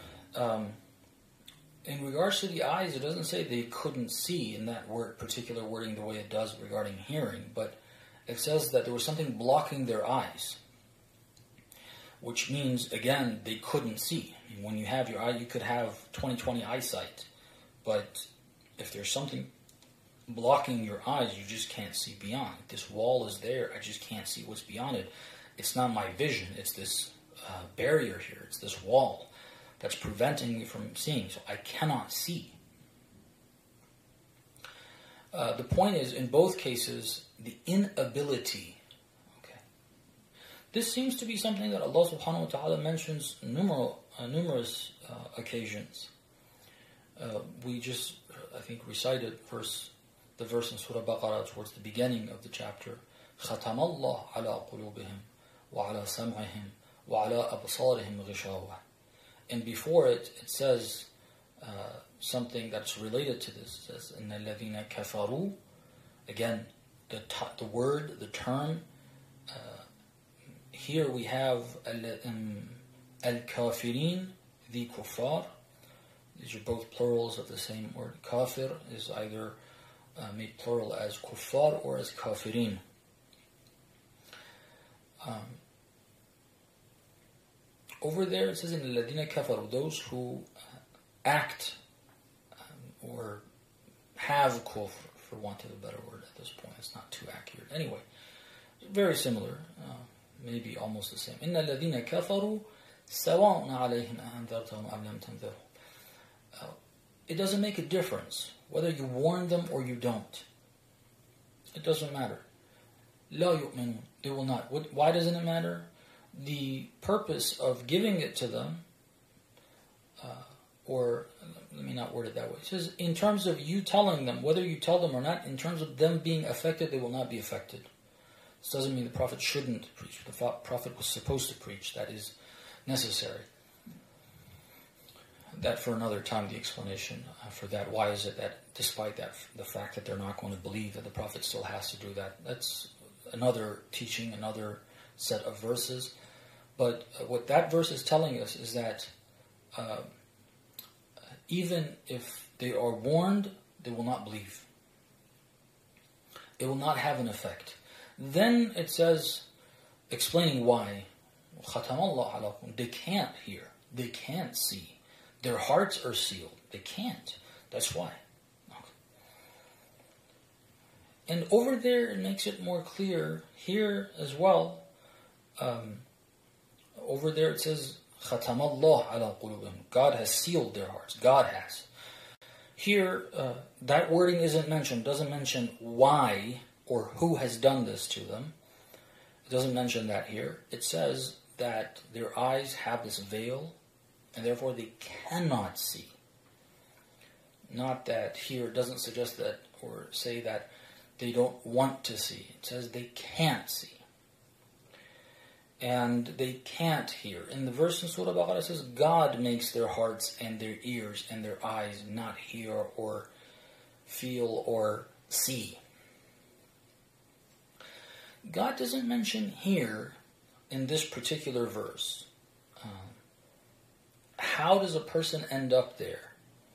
in regards to the eyes, it doesn't say they couldn't see in that particular wording the way it does regarding hearing, but it says that there was something blocking their eyes, which means, again, they couldn't see. I mean, when you have your eye, you could have 20/20 eyesight, but if there's something blocking your eyes, you just can't see beyond. This wall is there, I just can't see what's beyond it. It's not my vision, it's this barrier here, it's this wall that's preventing me from seeing, so I cannot see. The point is, in both cases, the inability. Okay, this seems to be something that Allah subhanahu wa ta'ala mentions numerous occasions. We just, I think, recited the verse in Surah Baqarah towards the beginning of the chapter. خَتَمَ اللَّهُ عَلَىٰ قُلُوبِهِمْ وَعَلَىٰ سَمْعِهِمْ وَعَلَىٰ أَبْصَارِهِمْ غِشَاوَةٌ. And before it says something that's related to this. It says, إِنَّ الَّذِينَ كَفَرُوا. Again, the word, the term. Here we have al-kafirin, the kuffar. These are both plurals of the same word. Kafir is either made plural as kuffar or as kafirin. Over there it says in الَّذِينَ كَفَرُوا, those who act or have kufr, for want of a better word at this point. It's not too accurate. Anyway, very similar, maybe almost the same. إِنَّ الَّذِينَ كَفَرُوا سَوَاءٌ عَلَيْهِمْ أَنذَرْتَهُمْ أَمْ لَمْ تَنذِرْهُمْ. It doesn't make a difference whether you warn them or you don't. It doesn't matter. لَا يُؤْمِنُونَ. They will not. Why doesn't it matter? The purpose of giving it to them, or let me not word it that way. It says, in terms of you telling them, whether you tell them or not, in terms of them being affected, they will not be affected. This doesn't mean the Prophet shouldn't preach. The Prophet was supposed to preach. That is necessary. That for another time, the explanation for that. Why is it that despite that, the fact that they're not going to believe, that the Prophet still has to do that? That's another teaching, another set of verses. But what that verse is telling us is that even if they are warned, they will not believe. It will not have an effect. Then it says, explaining why, خَتَمَ اللَّهُ عَلَىٰ. They can't hear. They can't see. Their hearts are sealed. They can't. That's why. Okay. And over there, it makes it more clear. Here as well, over there it says, خَتَمَ اللَّهُ عَلَىٰ قُلُوبِهِمْ. God has sealed their hearts. God has. Here, that wording isn't mentioned. Doesn't mention why or who has done this to them. It doesn't mention that here. It says that their eyes have this veil, and therefore they cannot see. Not that here it doesn't suggest that or say that they don't want to see. It says they can't see. And they can't hear. In the verse in Surah Baqarah it says God makes their hearts and their ears and their eyes not hear or feel or see. God doesn't mention here in this particular verse how does a person end up there?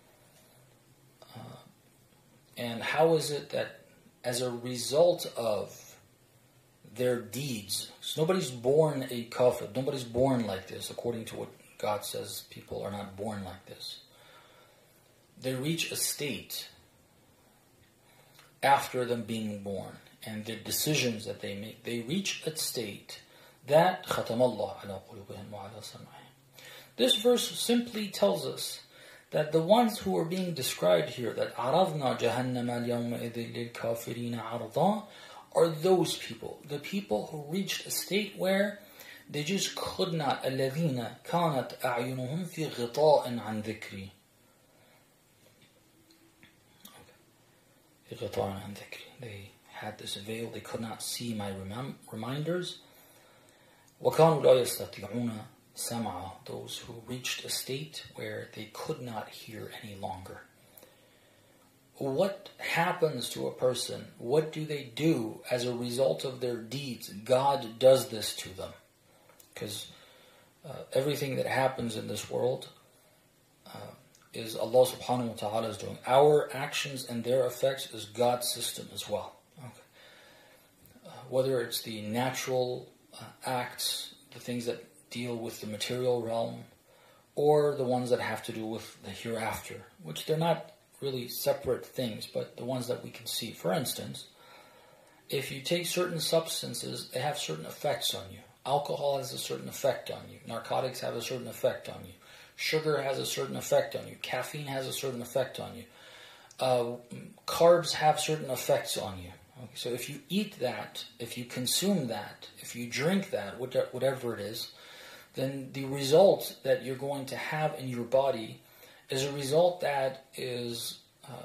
And how is it that as a result of their deeds, so nobody's born a kafir, nobody's born like this, according to what God says, people are not born like this. They reach a state after them being born, and the decisions that they make, they reach a state that خَتَمَ اللَّهُ عَلَىٰ قُلُوبِهِمْ وَعَلَىٰ سَمْعِهِمْ. This verse simply tells us that the ones who are being described here, that عَرَضْنَا جَهَنَّمَ الْيَوْمَئِذٍ لِلْكَافِرِينَ عَرْضًا, are those people, the people who reached a state where they just could not. الَّذِينَ كَانَتْ أَعْيُنُهُمْ فِي غِطَاءٍ عَنْ ذِكْرِي. They had this veil, they could not see my reminders. وَكَانُوا لَا يَسْتَطِيعُونَ سَمْعَهُ. Those who reached a state where they could not hear any longer. What happens to a person? What do they do as a result of their deeds? God does this to them. Because everything that happens in this world is Allah subhanahu wa ta'ala is doing. Our actions and their effects is God's system as well. Okay. Whether it's the natural acts, the things that deal with the material realm, or the ones that have to do with the hereafter, which they're not really separate things, but the ones that we can see. For instance, if you take certain substances, they have certain effects on you. Alcohol has a certain effect on you. Narcotics have a certain effect on you. Sugar has a certain effect on you. Caffeine has a certain effect on you. Carbs have certain effects on you. Okay, so if you eat that, if you consume that, if you drink that, whatever it is, then the result that you're going to have in your body is a result that is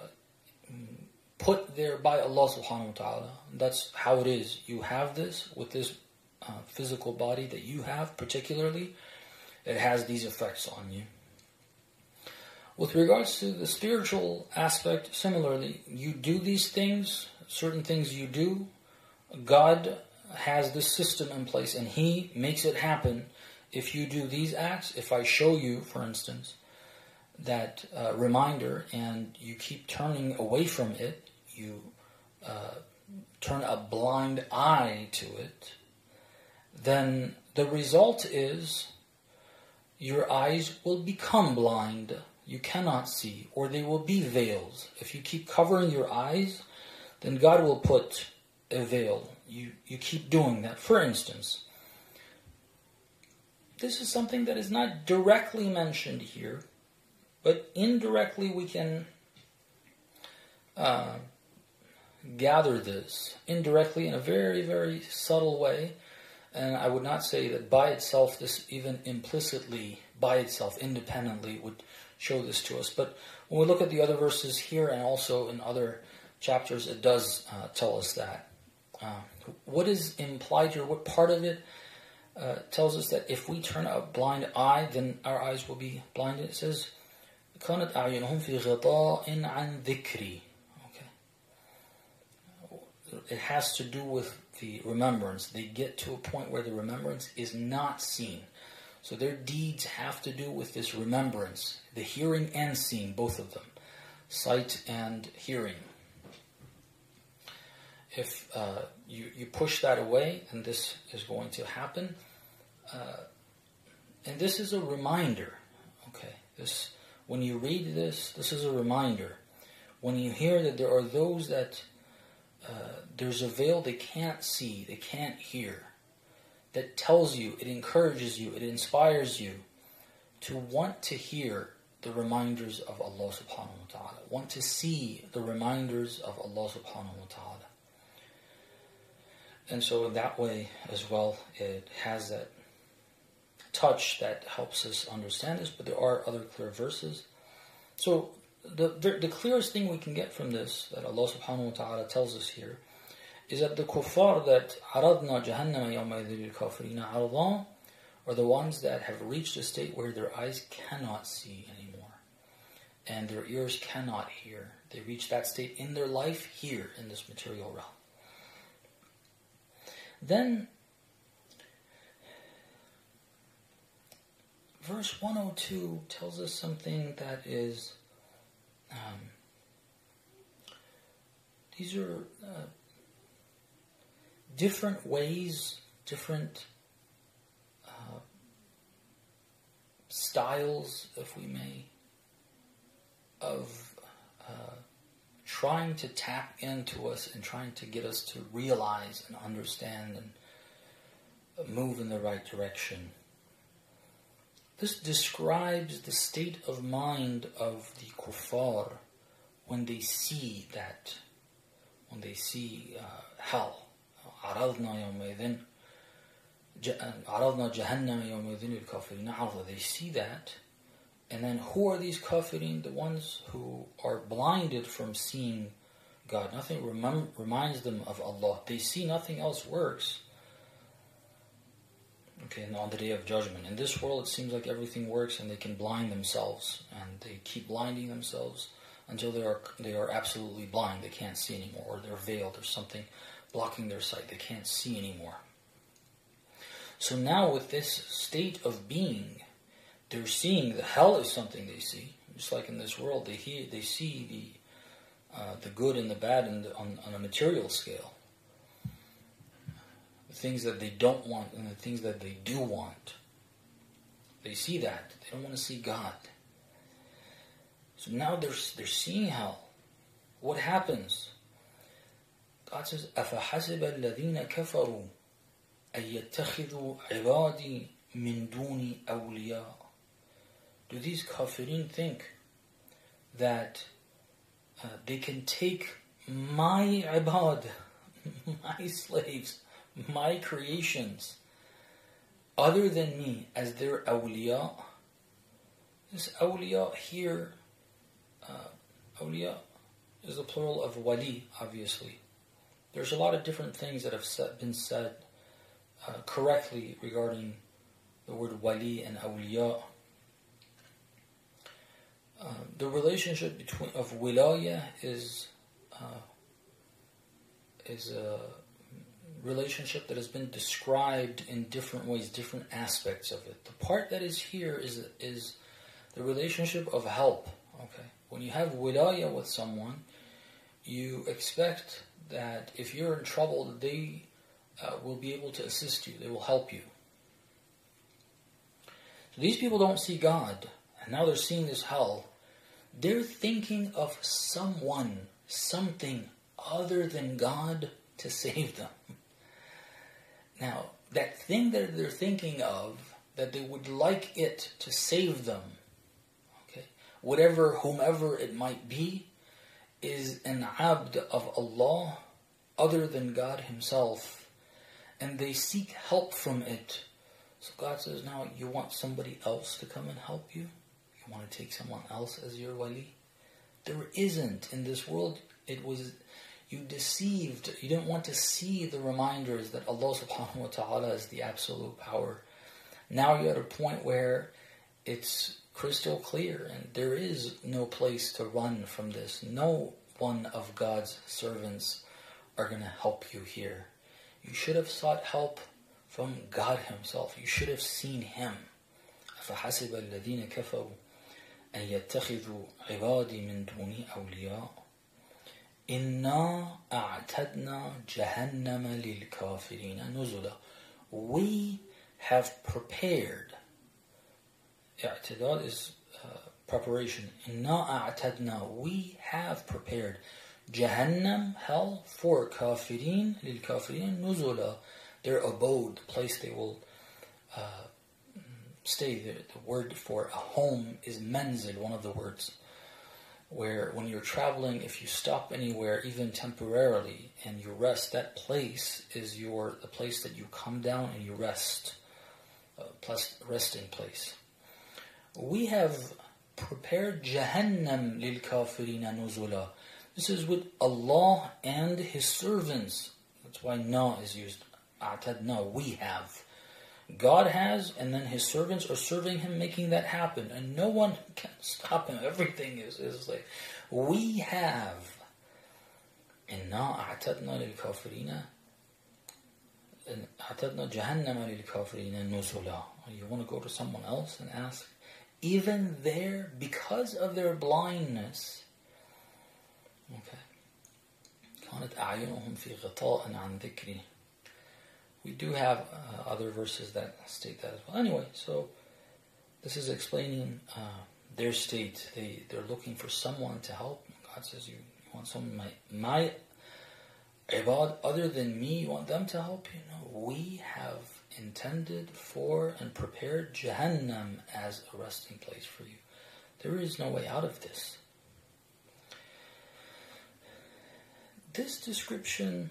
put there by Allah subhanahu wa ta'ala. That's how it is. You have this with this physical body that you have particularly. It has these effects on you. With regards to the spiritual aspect, similarly, you do these things, certain things you do, God has this system in place and He makes it happen. If you do these acts, if I show you, for instance, that reminder and you keep turning away from it, you turn a blind eye to it, then the result is your eyes will become blind. You cannot see, or they will be veils. If you keep covering your eyes, then God will put a veil. You keep doing that. For instance, this is something that is not directly mentioned here, but indirectly we can gather this. Indirectly in a very, very subtle way. And I would not say that by itself, this even implicitly, by itself, independently, would show this to us. But when we look at the other verses here and also in other chapters, it does tell us that. What is implied here, what part of it tells us that if we turn a blind eye, then our eyes will be blinded. It says, كَانَتْ أَعْيُنُهُمْ فِي غِطَاءٍ عَنْ ذِكْرِي. It has to do with the remembrance. They get to a point where the remembrance is not seen. So their deeds have to do with this remembrance, the hearing and seeing, both of them, sight and hearing. If you push that away, then this is going to happen. And this is a reminder. Okay, when you read this is a reminder. When you hear that there are those that there's a veil they can't see, they can't hear, that tells you, it encourages you, it inspires you to want to hear the reminders of Allah subhanahu wa ta'ala, want to see the reminders of Allah subhanahu wa ta'ala. And so in that way as well, it has that touch that helps us understand this, but there are other clear verses. So the clearest thing we can get from this, that Allah subhanahu wa ta'ala tells us here, is that the kuffar that عَرَضْنَا جَهَنَّمَ يَوْمَئِذٍ لِلْكَافِرِينَ عَرْضًا are the ones that have reached a state where their eyes cannot see anymore and their ears cannot hear. They reach that state in their life here in this material realm. Then verse 102 tells us something that is these are different ways, different styles, if we may, of trying to tap into us and trying to get us to realize and understand and move in the right direction. This describes the state of mind of the kuffar when they see that, when they see hell. عَرَضْنَا يَوْمَئِذٍ عَرَضْنَا جَهَنَّمَ يَوْمَئِذٍ لِلْكَافِرِينَ عَرْضًا. They see that, and then who are these kafirin? The ones who are blinded from seeing God. Nothing reminds them of Allah. They see nothing else works. Okay, and on the Day of Judgment. In this world, it seems like everything works and they can blind themselves. And they keep blinding themselves until they are absolutely blind. They can't see anymore. Or they're veiled. There's something blocking their sight. They can't see anymore. So now with this state of being, they're seeing the hell is something they see. Just like in this world, they see the good and the bad on a material scale. The things that they don't want and the things that they do want. They see that. They don't want to see God. So now they're seeing hell. What happens? God says, أَفَحَسِبَ الَّذِينَ كَفَرُوا أَن يَتَّخِذُوا عِبَادِي مِن دُونِ أَوْلِيَاءَ. Do these kafirin think that they can take my ibad, my slaves, my creations, other than me, as their awliya? This awliya here, awliya is the plural of wali, obviously. There's a lot of different things that have been said correctly regarding the word wali and awliya. The relationship of wilaya is a relationship that has been described in different ways, different aspects of it. The part that is here is the relationship of help. Okay, when you have wilaya with someone, you expect that if you're in trouble, they will be able to assist you. They will help you. So these people don't see God, and now they're seeing this hell. They're thinking of someone, something other than God to save them. Now, that thing that they're thinking of, that they would like it to save them, okay, whomever it might be, is an abd of Allah other than God Himself, and they seek help from it. So God says, now you want somebody else to come and help you? You want to take someone else as your wali? There isn't. In this world, you deceived. You didn't want to see the reminders that Allah subhanahu wa ta'ala is the absolute power. Now you're at a point where it's crystal clear and there is no place to run from this. No one of God's servants are going to help you here. You should have sought help from God Himself. You should have seen Him. أَفَحَسِبَ الَّذِينَ كَفَرُوا أَن يَتَّخِذُوا عِبَادِي مِن دُونِي أَوْلِيَاءَ إِنَّا أَعْتَدْنَا جَهَنَّمَ لِلْكَافِرِينَ نُزُلًا. We have prepared. I'tidal is preparation. إِنَّا أَعْتَدْنَا. We have prepared Jahannam, hell, for kafirin, لِلْكَافِرِينَ نُزُلًا. Their abode, the place they will stay. The word for a home is manzil, one of the words. Where when you're traveling, if you stop anywhere, even temporarily, and you rest, that place is the place that you come down and you rest. Plus resting place. We have prepared Jahannam lil-kafirina nuzula. This is with Allah and His servants. That's why na is used. A'tadna, we have. God has, and then His servants are serving Him, making that happen. And no one can stop Him. Everything is like, we have. Inna a'tadna lil-kafirina. أَعْتَدْنَا جَهَنَّمَ لِلْكَافِرِينَ نُزُلًا. You want to go to someone else and ask? Even there, because of their blindness, كَانَتْ أَعْيُنُهُمْ فِي غِطَاءٍ عَنْ ذِكْرِي. We do have other verses that state that as well. Anyway, so this is explaining their state. They're looking for someone to help. God says, you want someone, my ibad other than me, you want them to help you? No, we have intended for and prepared Jahannam as a resting place for you. There is no way out of this. This description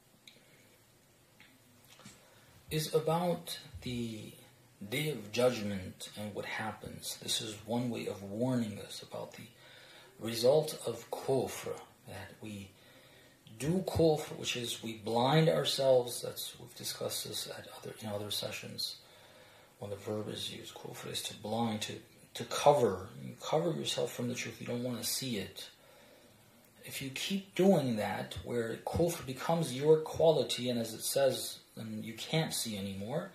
is about the Day of Judgment and what happens. This is one way of warning us about the result of kufr, that we do kufr, which is we blind ourselves. We've discussed this in other sessions. When the verb is used, kufr is to blind, to cover. You cover yourself from the truth. You don't want to see it. If you keep doing that, where kufr becomes your quality, and as it says, and you can't see anymore,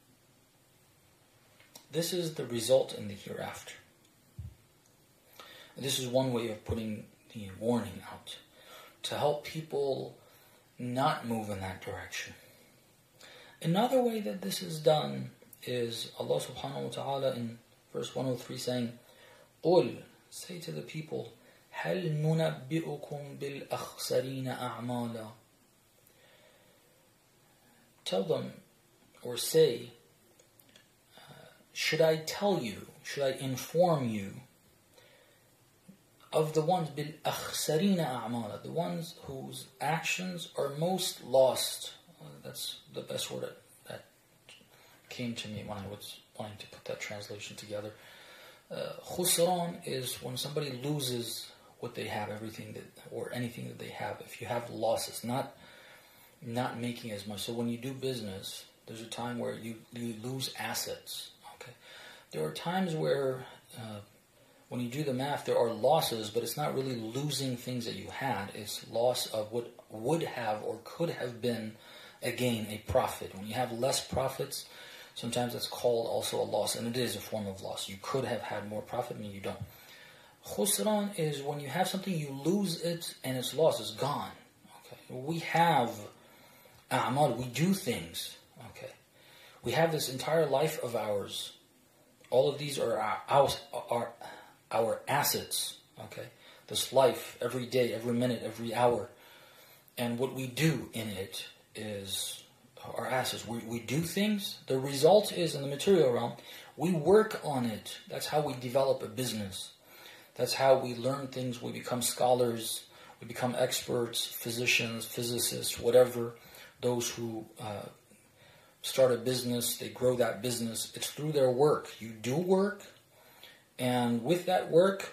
this is the result in the hereafter. And this is one way of putting the warning out, to help people not move in that direction. Another way that this is done is Allah subhanahu wa ta'ala in verse 103 saying, قُلْ, say to the people, هَلْ نُنَبِّئُكُمْ بِالْأَخْسَرِينَ أَعْمَالًا. Tell them, or say, should I tell you, should I inform you of the ones بِالْأَخْسَرِينَ أَعْمَالًا, the ones whose actions are most lost. That's the best word that came to me when I was wanting to put that translation together. Khusran is when somebody loses what they have, everything or anything that they have. If you have losses, not making as much. So when you do business, there's a time where you lose assets. Okay, there are times where when you do the math, there are losses, but it's not really losing things that you had. It's loss of what would have or could have been a gain, a profit. When you have less profits, sometimes that's called also a loss, and it is a form of loss. You could have had more profit, and you don't. Khusran is when you have something, you lose it, and it's lost, it's gone. Okay, we have a'mal, we do things. Okay, we have this entire life of ours. All of these are our assets. Okay, this life, every day, every minute, every hour, and what we do in it is our assets. We do things. The result is in the material realm. We work on it. That's how we develop a business. That's how we learn things. We become scholars. We become experts, physicians, physicists, whatever. Those who start a business, they grow that business. It's through their work. You do work, and with that work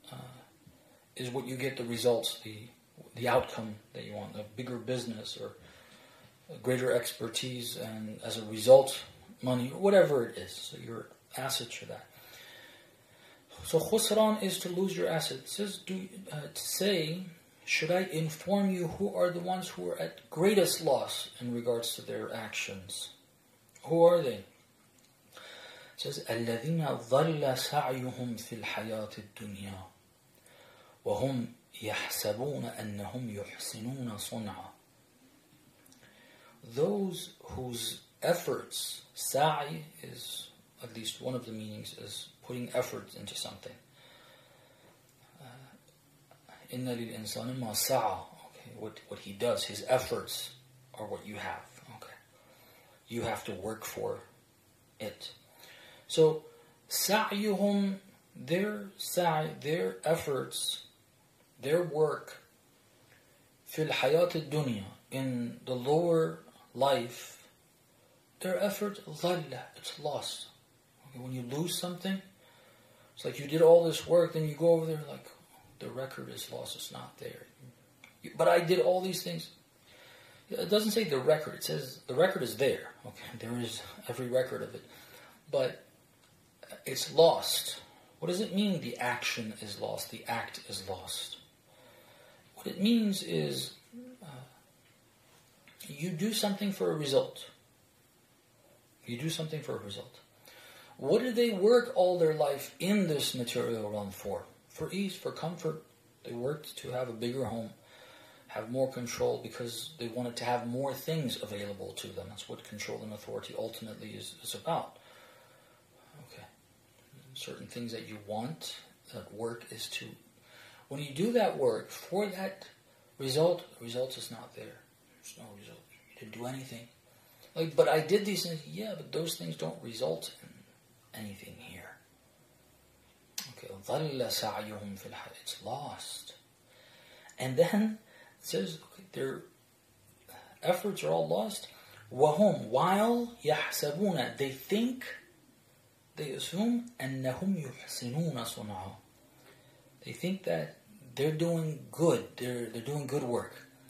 is what you get the results, the outcome that you want, a bigger business or a greater expertise, and as a result, money, or whatever it is. So your assets are that. So khusran is to lose your assets. It says, to say, should I inform you who are the ones who are at greatest loss in regards to their actions? Who are they? It says, الَّذِينَ ضَلَّ سَعْيُهُمْ فِي الْحَيَاةِ الدُّنْيَا وَهُمْ يَحْسَبُونَ أَنَّهُمْ يُحْسِنُونَ صُنْعًا. Those whose efforts, sa'i is, at least one of the meanings, is putting effort into something. Inna lil insani ma sa'a. Okay, what he does, his efforts are what you have. Okay, you have to work for it. So sa'yuhum, their sa'i, their efforts, their work, fil hayat ad-dunya, in the lower life, their effort, dhalla, it's lost. Okay, when you lose something, it's like you did all this work, then you go over there like, the record is lost, it's not there. But I did all these things. It doesn't say the record, it says the record is there. Okay, there is every record of it. But it's lost. What does it mean the action is lost, the act is lost? What it means is you do something for a result. You do something for a result. What did they work all their life in this material realm for? For ease, for comfort. They worked to have a bigger home, have more control, because they wanted to have more things available to them. That's what control and authority ultimately is about. Okay. Certain things that you want, that work is to... When you do that work, for that result, the result is not there. There's no result. You didn't do anything. Like, but I did these things. Yeah, but those things don't result in anything here. Okay, it's lost. And then it says, okay, their efforts are all lost. وَهُمْ, while يَحْسَبُونَ, they think, they assume, أَنَّهُمْ يُحْسِنُونَ صُنْعًا. They think that they're doing good, they're doing good work.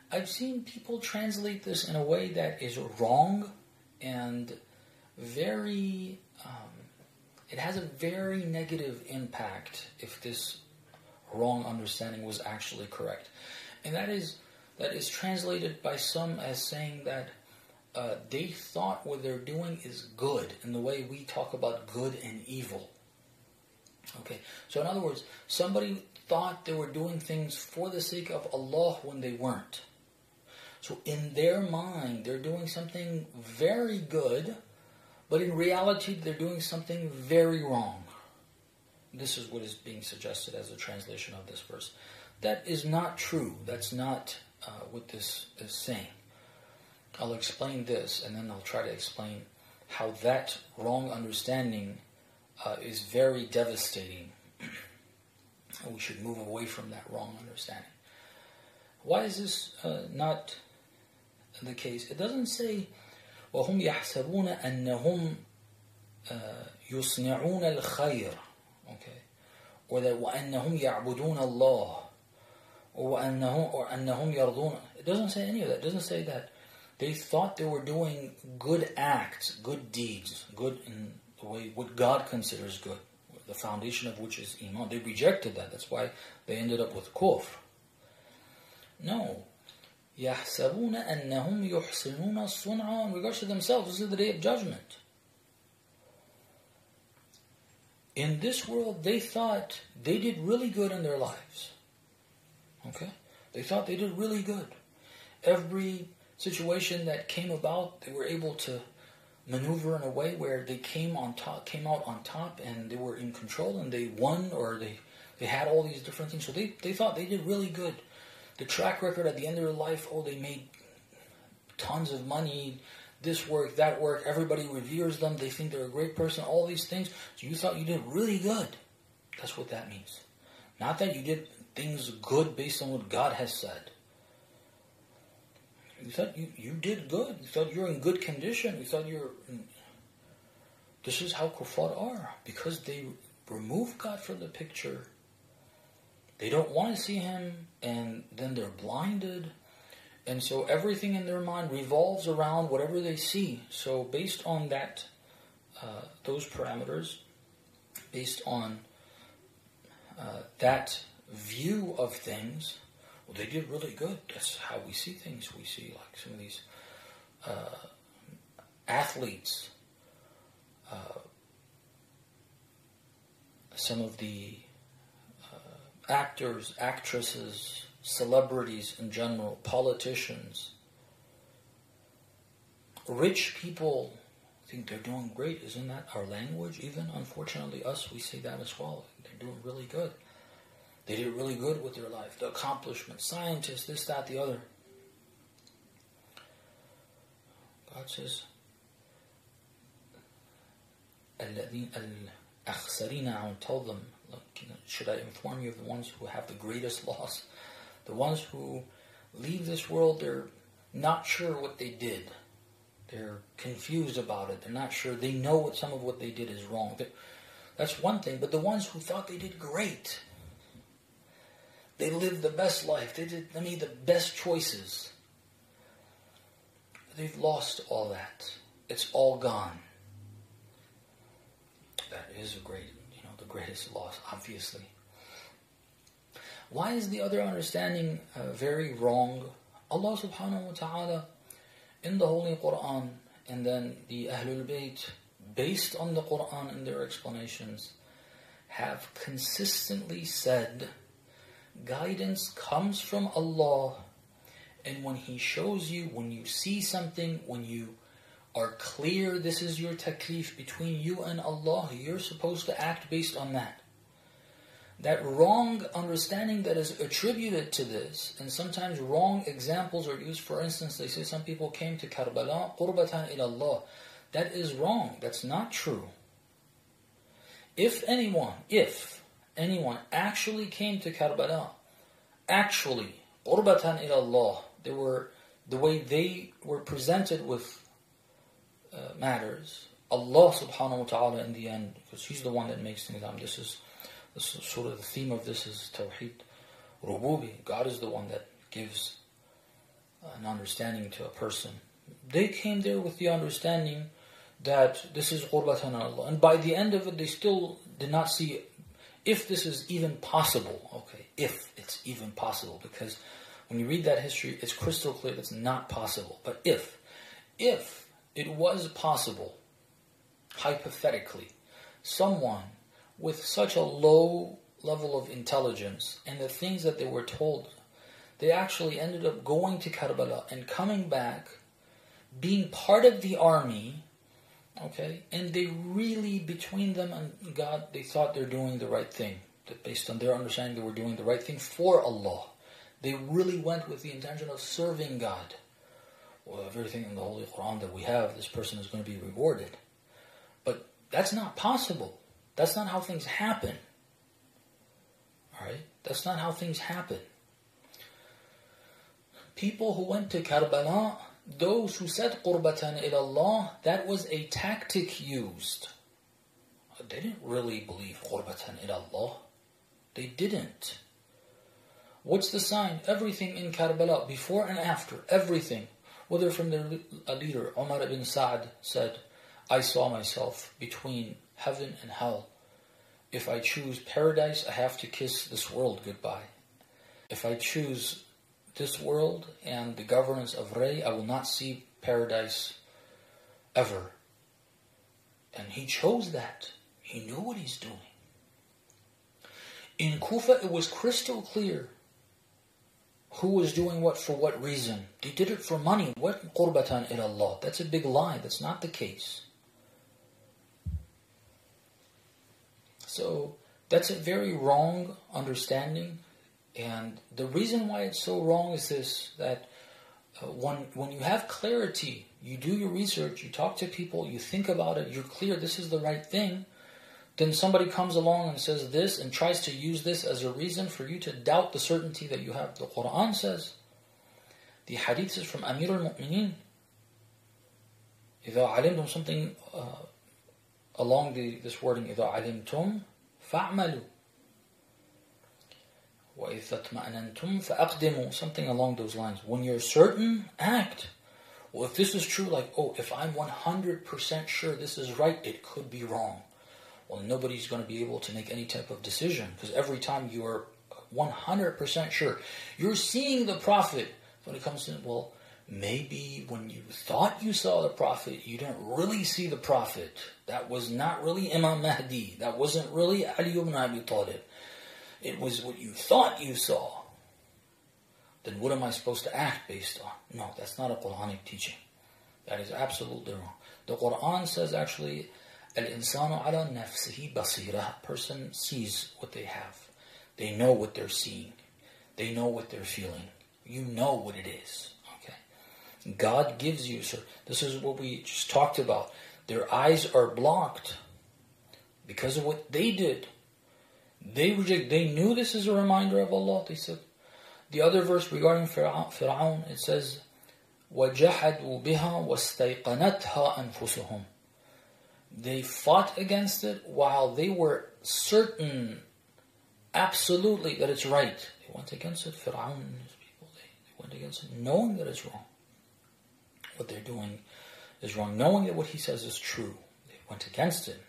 I've seen people translate this in a way that is wrong and very, it has a very negative impact if this wrong understanding was actually correct. And that is translated by some as saying that they thought what they're doing is good in the way we talk about good and evil. Okay, so in other words, somebody thought they were doing things for the sake of Allah when they weren't. So in their mind, they're doing something very good, but in reality, they're doing something very wrong. This is what is being suggested as a translation of this verse. That is not true. That's not what this is saying. I'll explain this, and then I'll try to explain how that wrong understanding is very devastating. And we should move away from that wrong understanding. Why is this not the case? It doesn't say وَهُمْ يَحْسَبُونَ أَنَّهُمْ يُصْنِعُونَ الْخَيْرَ, okay, or that وَأَنَّهُمْ يَعْبُدُونَ اللَّهِ or أَنَّهُمْ يَرْضُونَ. It doesn't say any of that. It doesn't say that they thought they were doing good acts, good deeds, good in the way what God considers good, the foundation of which is Iman. They rejected that. That's why they ended up with kufr. No. يَحْسَبُونَ أَنَّهُمْ يُحْسِنُونَ الصُّنْعَ. In regards to themselves, this is the day of judgment. In this world, they thought they did really good in their lives. Okay? They thought they did really good. Every situation that came about, they were able to maneuver in a way where they came out on top, and they were in control, and they won, or they had all these different things. So they thought they did really good. The track record at the end of their life, they made tons of money, this work, that work, everybody reveres them, they think they're a great person, all these things. So you thought you did really good. That's what that means. Not that you did things good based on what God has said. You thought you did good. You thought you're in good condition. You thought This is how kuffar are. Because they remove God from the picture. They don't want to see Him, and then they're blinded. And so everything in their mind revolves around whatever they see. So based on that, those parameters, based on that view of things, well, they did really good. That's how we see things. We see like some of these athletes, some of the actors, actresses, celebrities in general, politicians, rich people think they're doing great. Isn't that our language? Even, unfortunately, us, we say that as well. They're doing really good. They did really good with their life. The accomplishments, scientists, this, that, the other. God says, tell them, look, should I inform you of the ones who have the greatest loss? The ones who leave this world, they're not sure what they did. They're confused about it. They're not sure. They know some of what they did is wrong. That's one thing. But the ones who thought they did great, they lived the best life. They made the best choices. They've lost all that. It's all gone. That is the greatest loss, obviously. Why is the other understanding very wrong? Allah subhanahu wa ta'ala in the Holy Quran, and then the Ahlul Bayt, based on the Quran and their explanations, have consistently said guidance comes from Allah, and when He shows you, when you see something, when you are clear this is your taklif between you and Allah, you're supposed to act based on that. That wrong understanding that is attributed to this, and sometimes wrong examples are used. For instance, they say some people came to Karbala qurbatan ila Allah. That is wrong. That's not true. If anyone actually came to Karbala, actually qurbatan ila Allah, the way they were presented with matters, Allah subhanahu wa ta'ala in the end, because He's the one that makes things happen. This is sort of the theme of this is Tawheed Rububi. God is the one that gives an understanding to a person. They came there with the understanding that this is qurbatan Allah. And by the end of it, they still did not see if this is even possible. Okay, if it's even possible. Because when you read that history, it's crystal clear that's not possible. But if it was possible, hypothetically, someone with such a low level of intelligence and the things that they were told, they actually ended up going to Karbala and coming back, being part of the army, okay, and they really, between them and God, they thought they're doing the right thing. That based on their understanding, they were doing the right thing for Allah. They really went with the intention of serving God. Well, everything in the Holy Quran that we have, this person is going to be rewarded. But that's not possible. That's not how things happen. Alright? That's not how things happen. People who went to Karbala, those who said qurbatan ilallah, that was a tactic used. They didn't really believe qurbatan ilallah. They didn't. What's the sign? Everything in Karbala, before and after, everything. Whether from their leader, Umar ibn Sa'd said, I saw myself between heaven and hell. If I choose paradise, I have to kiss this world goodbye. If I choose this world and the governance of Ray, I will not see paradise ever. And he chose that. He knew what he's doing. In Kufa, it was crystal clear who was doing what for what reason. They did it for money. What qurbatan ilallah? That's a big lie. That's not the case. So that's a very wrong understanding. And the reason why it's so wrong is this, that when you have clarity, you do your research, you talk to people, you think about it, you're clear this is the right thing, then somebody comes along and says this and tries to use this as a reason for you to doubt the certainty that you have. The Quran says, the hadith is from Amir al-Mu'mineen, إِذَا عَلِمْتُمْ something along this wording, إِذَا عَلِمْتُمْ فَأْعْمَلُوا وَإِذَا اطْمَأْنَنْتُمْ فَأَقْدِمُوا something along those lines. When you're certain, act. Well, if this is true, like, if I'm 100% sure this is right, it could be wrong. Well, nobody's going to be able to make any type of decision, because every time you are 100% sure, you're seeing the Prophet. When it comes to, well, maybe when you thought you saw the Prophet, you didn't really see the Prophet. That was not really Imam Mahdi. That wasn't really Ali ibn Abi Talib. It was what you thought you saw. Then what am I supposed to act based on? No, that's not a Quranic teaching. That is absolutely wrong. The Quran says actually, Al-insanu ala nafsihi basira. Person sees what they have. They know what they're seeing. They know what they're feeling. You know what it is. Okay. God gives you, sir. This is what we just talked about. Their eyes are blocked because of what they did. They knew this is a reminder of Allah. They said, the other verse regarding Fir'aun, it says, وَجَحَدُوا بِهَا وَاسْتَيْقَنَتْهَا أَنفُسُهُم. They fought against it while they were certain, absolutely, that it's right. They went against it. Fir'aun and his people, they went against it, knowing that it's wrong. What they're doing is wrong, knowing that what he says is true. They went against it.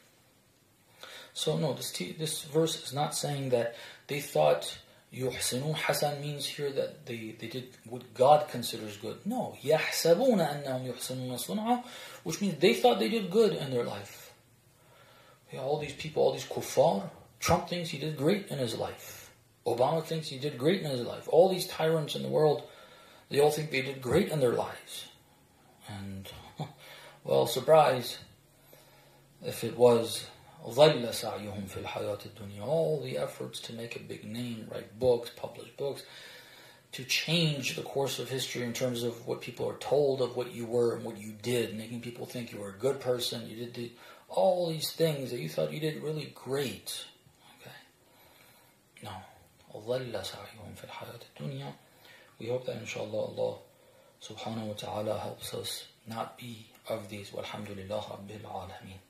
So no, this verse is not saying that they thought يُحْسِنُونَ. Hasan means here that they did what God considers good. No, يَحْسَبُونَ أَنَّهُمْ يُحْسِنُونَ صُنْعًا, which means they thought they did good in their life. Yeah, all these people, all these kuffar, Trump thinks he did great in his life. Obama thinks he did great in his life. All these tyrants in the world, they all think they did great in their lives. And, well, surprise, if it was ظَلَّ سَعْيُهُمْ فِي الْحَيَاةِ الدُّنْيَا, all the efforts to make a big name, write books, publish books, to change the course of history in terms of what people are told of what you were and what you did, making people think you were a good person, you did all these things that you thought you did really great. Okay? No. ظَلَّ سَعْيُهُمْ فِي الْحَيَاةِ الدُّنْيا. We hope that inshallah Allah subhanahu wa ta'ala helps us not be of these. Walhamdulillah Rabbil Alameen.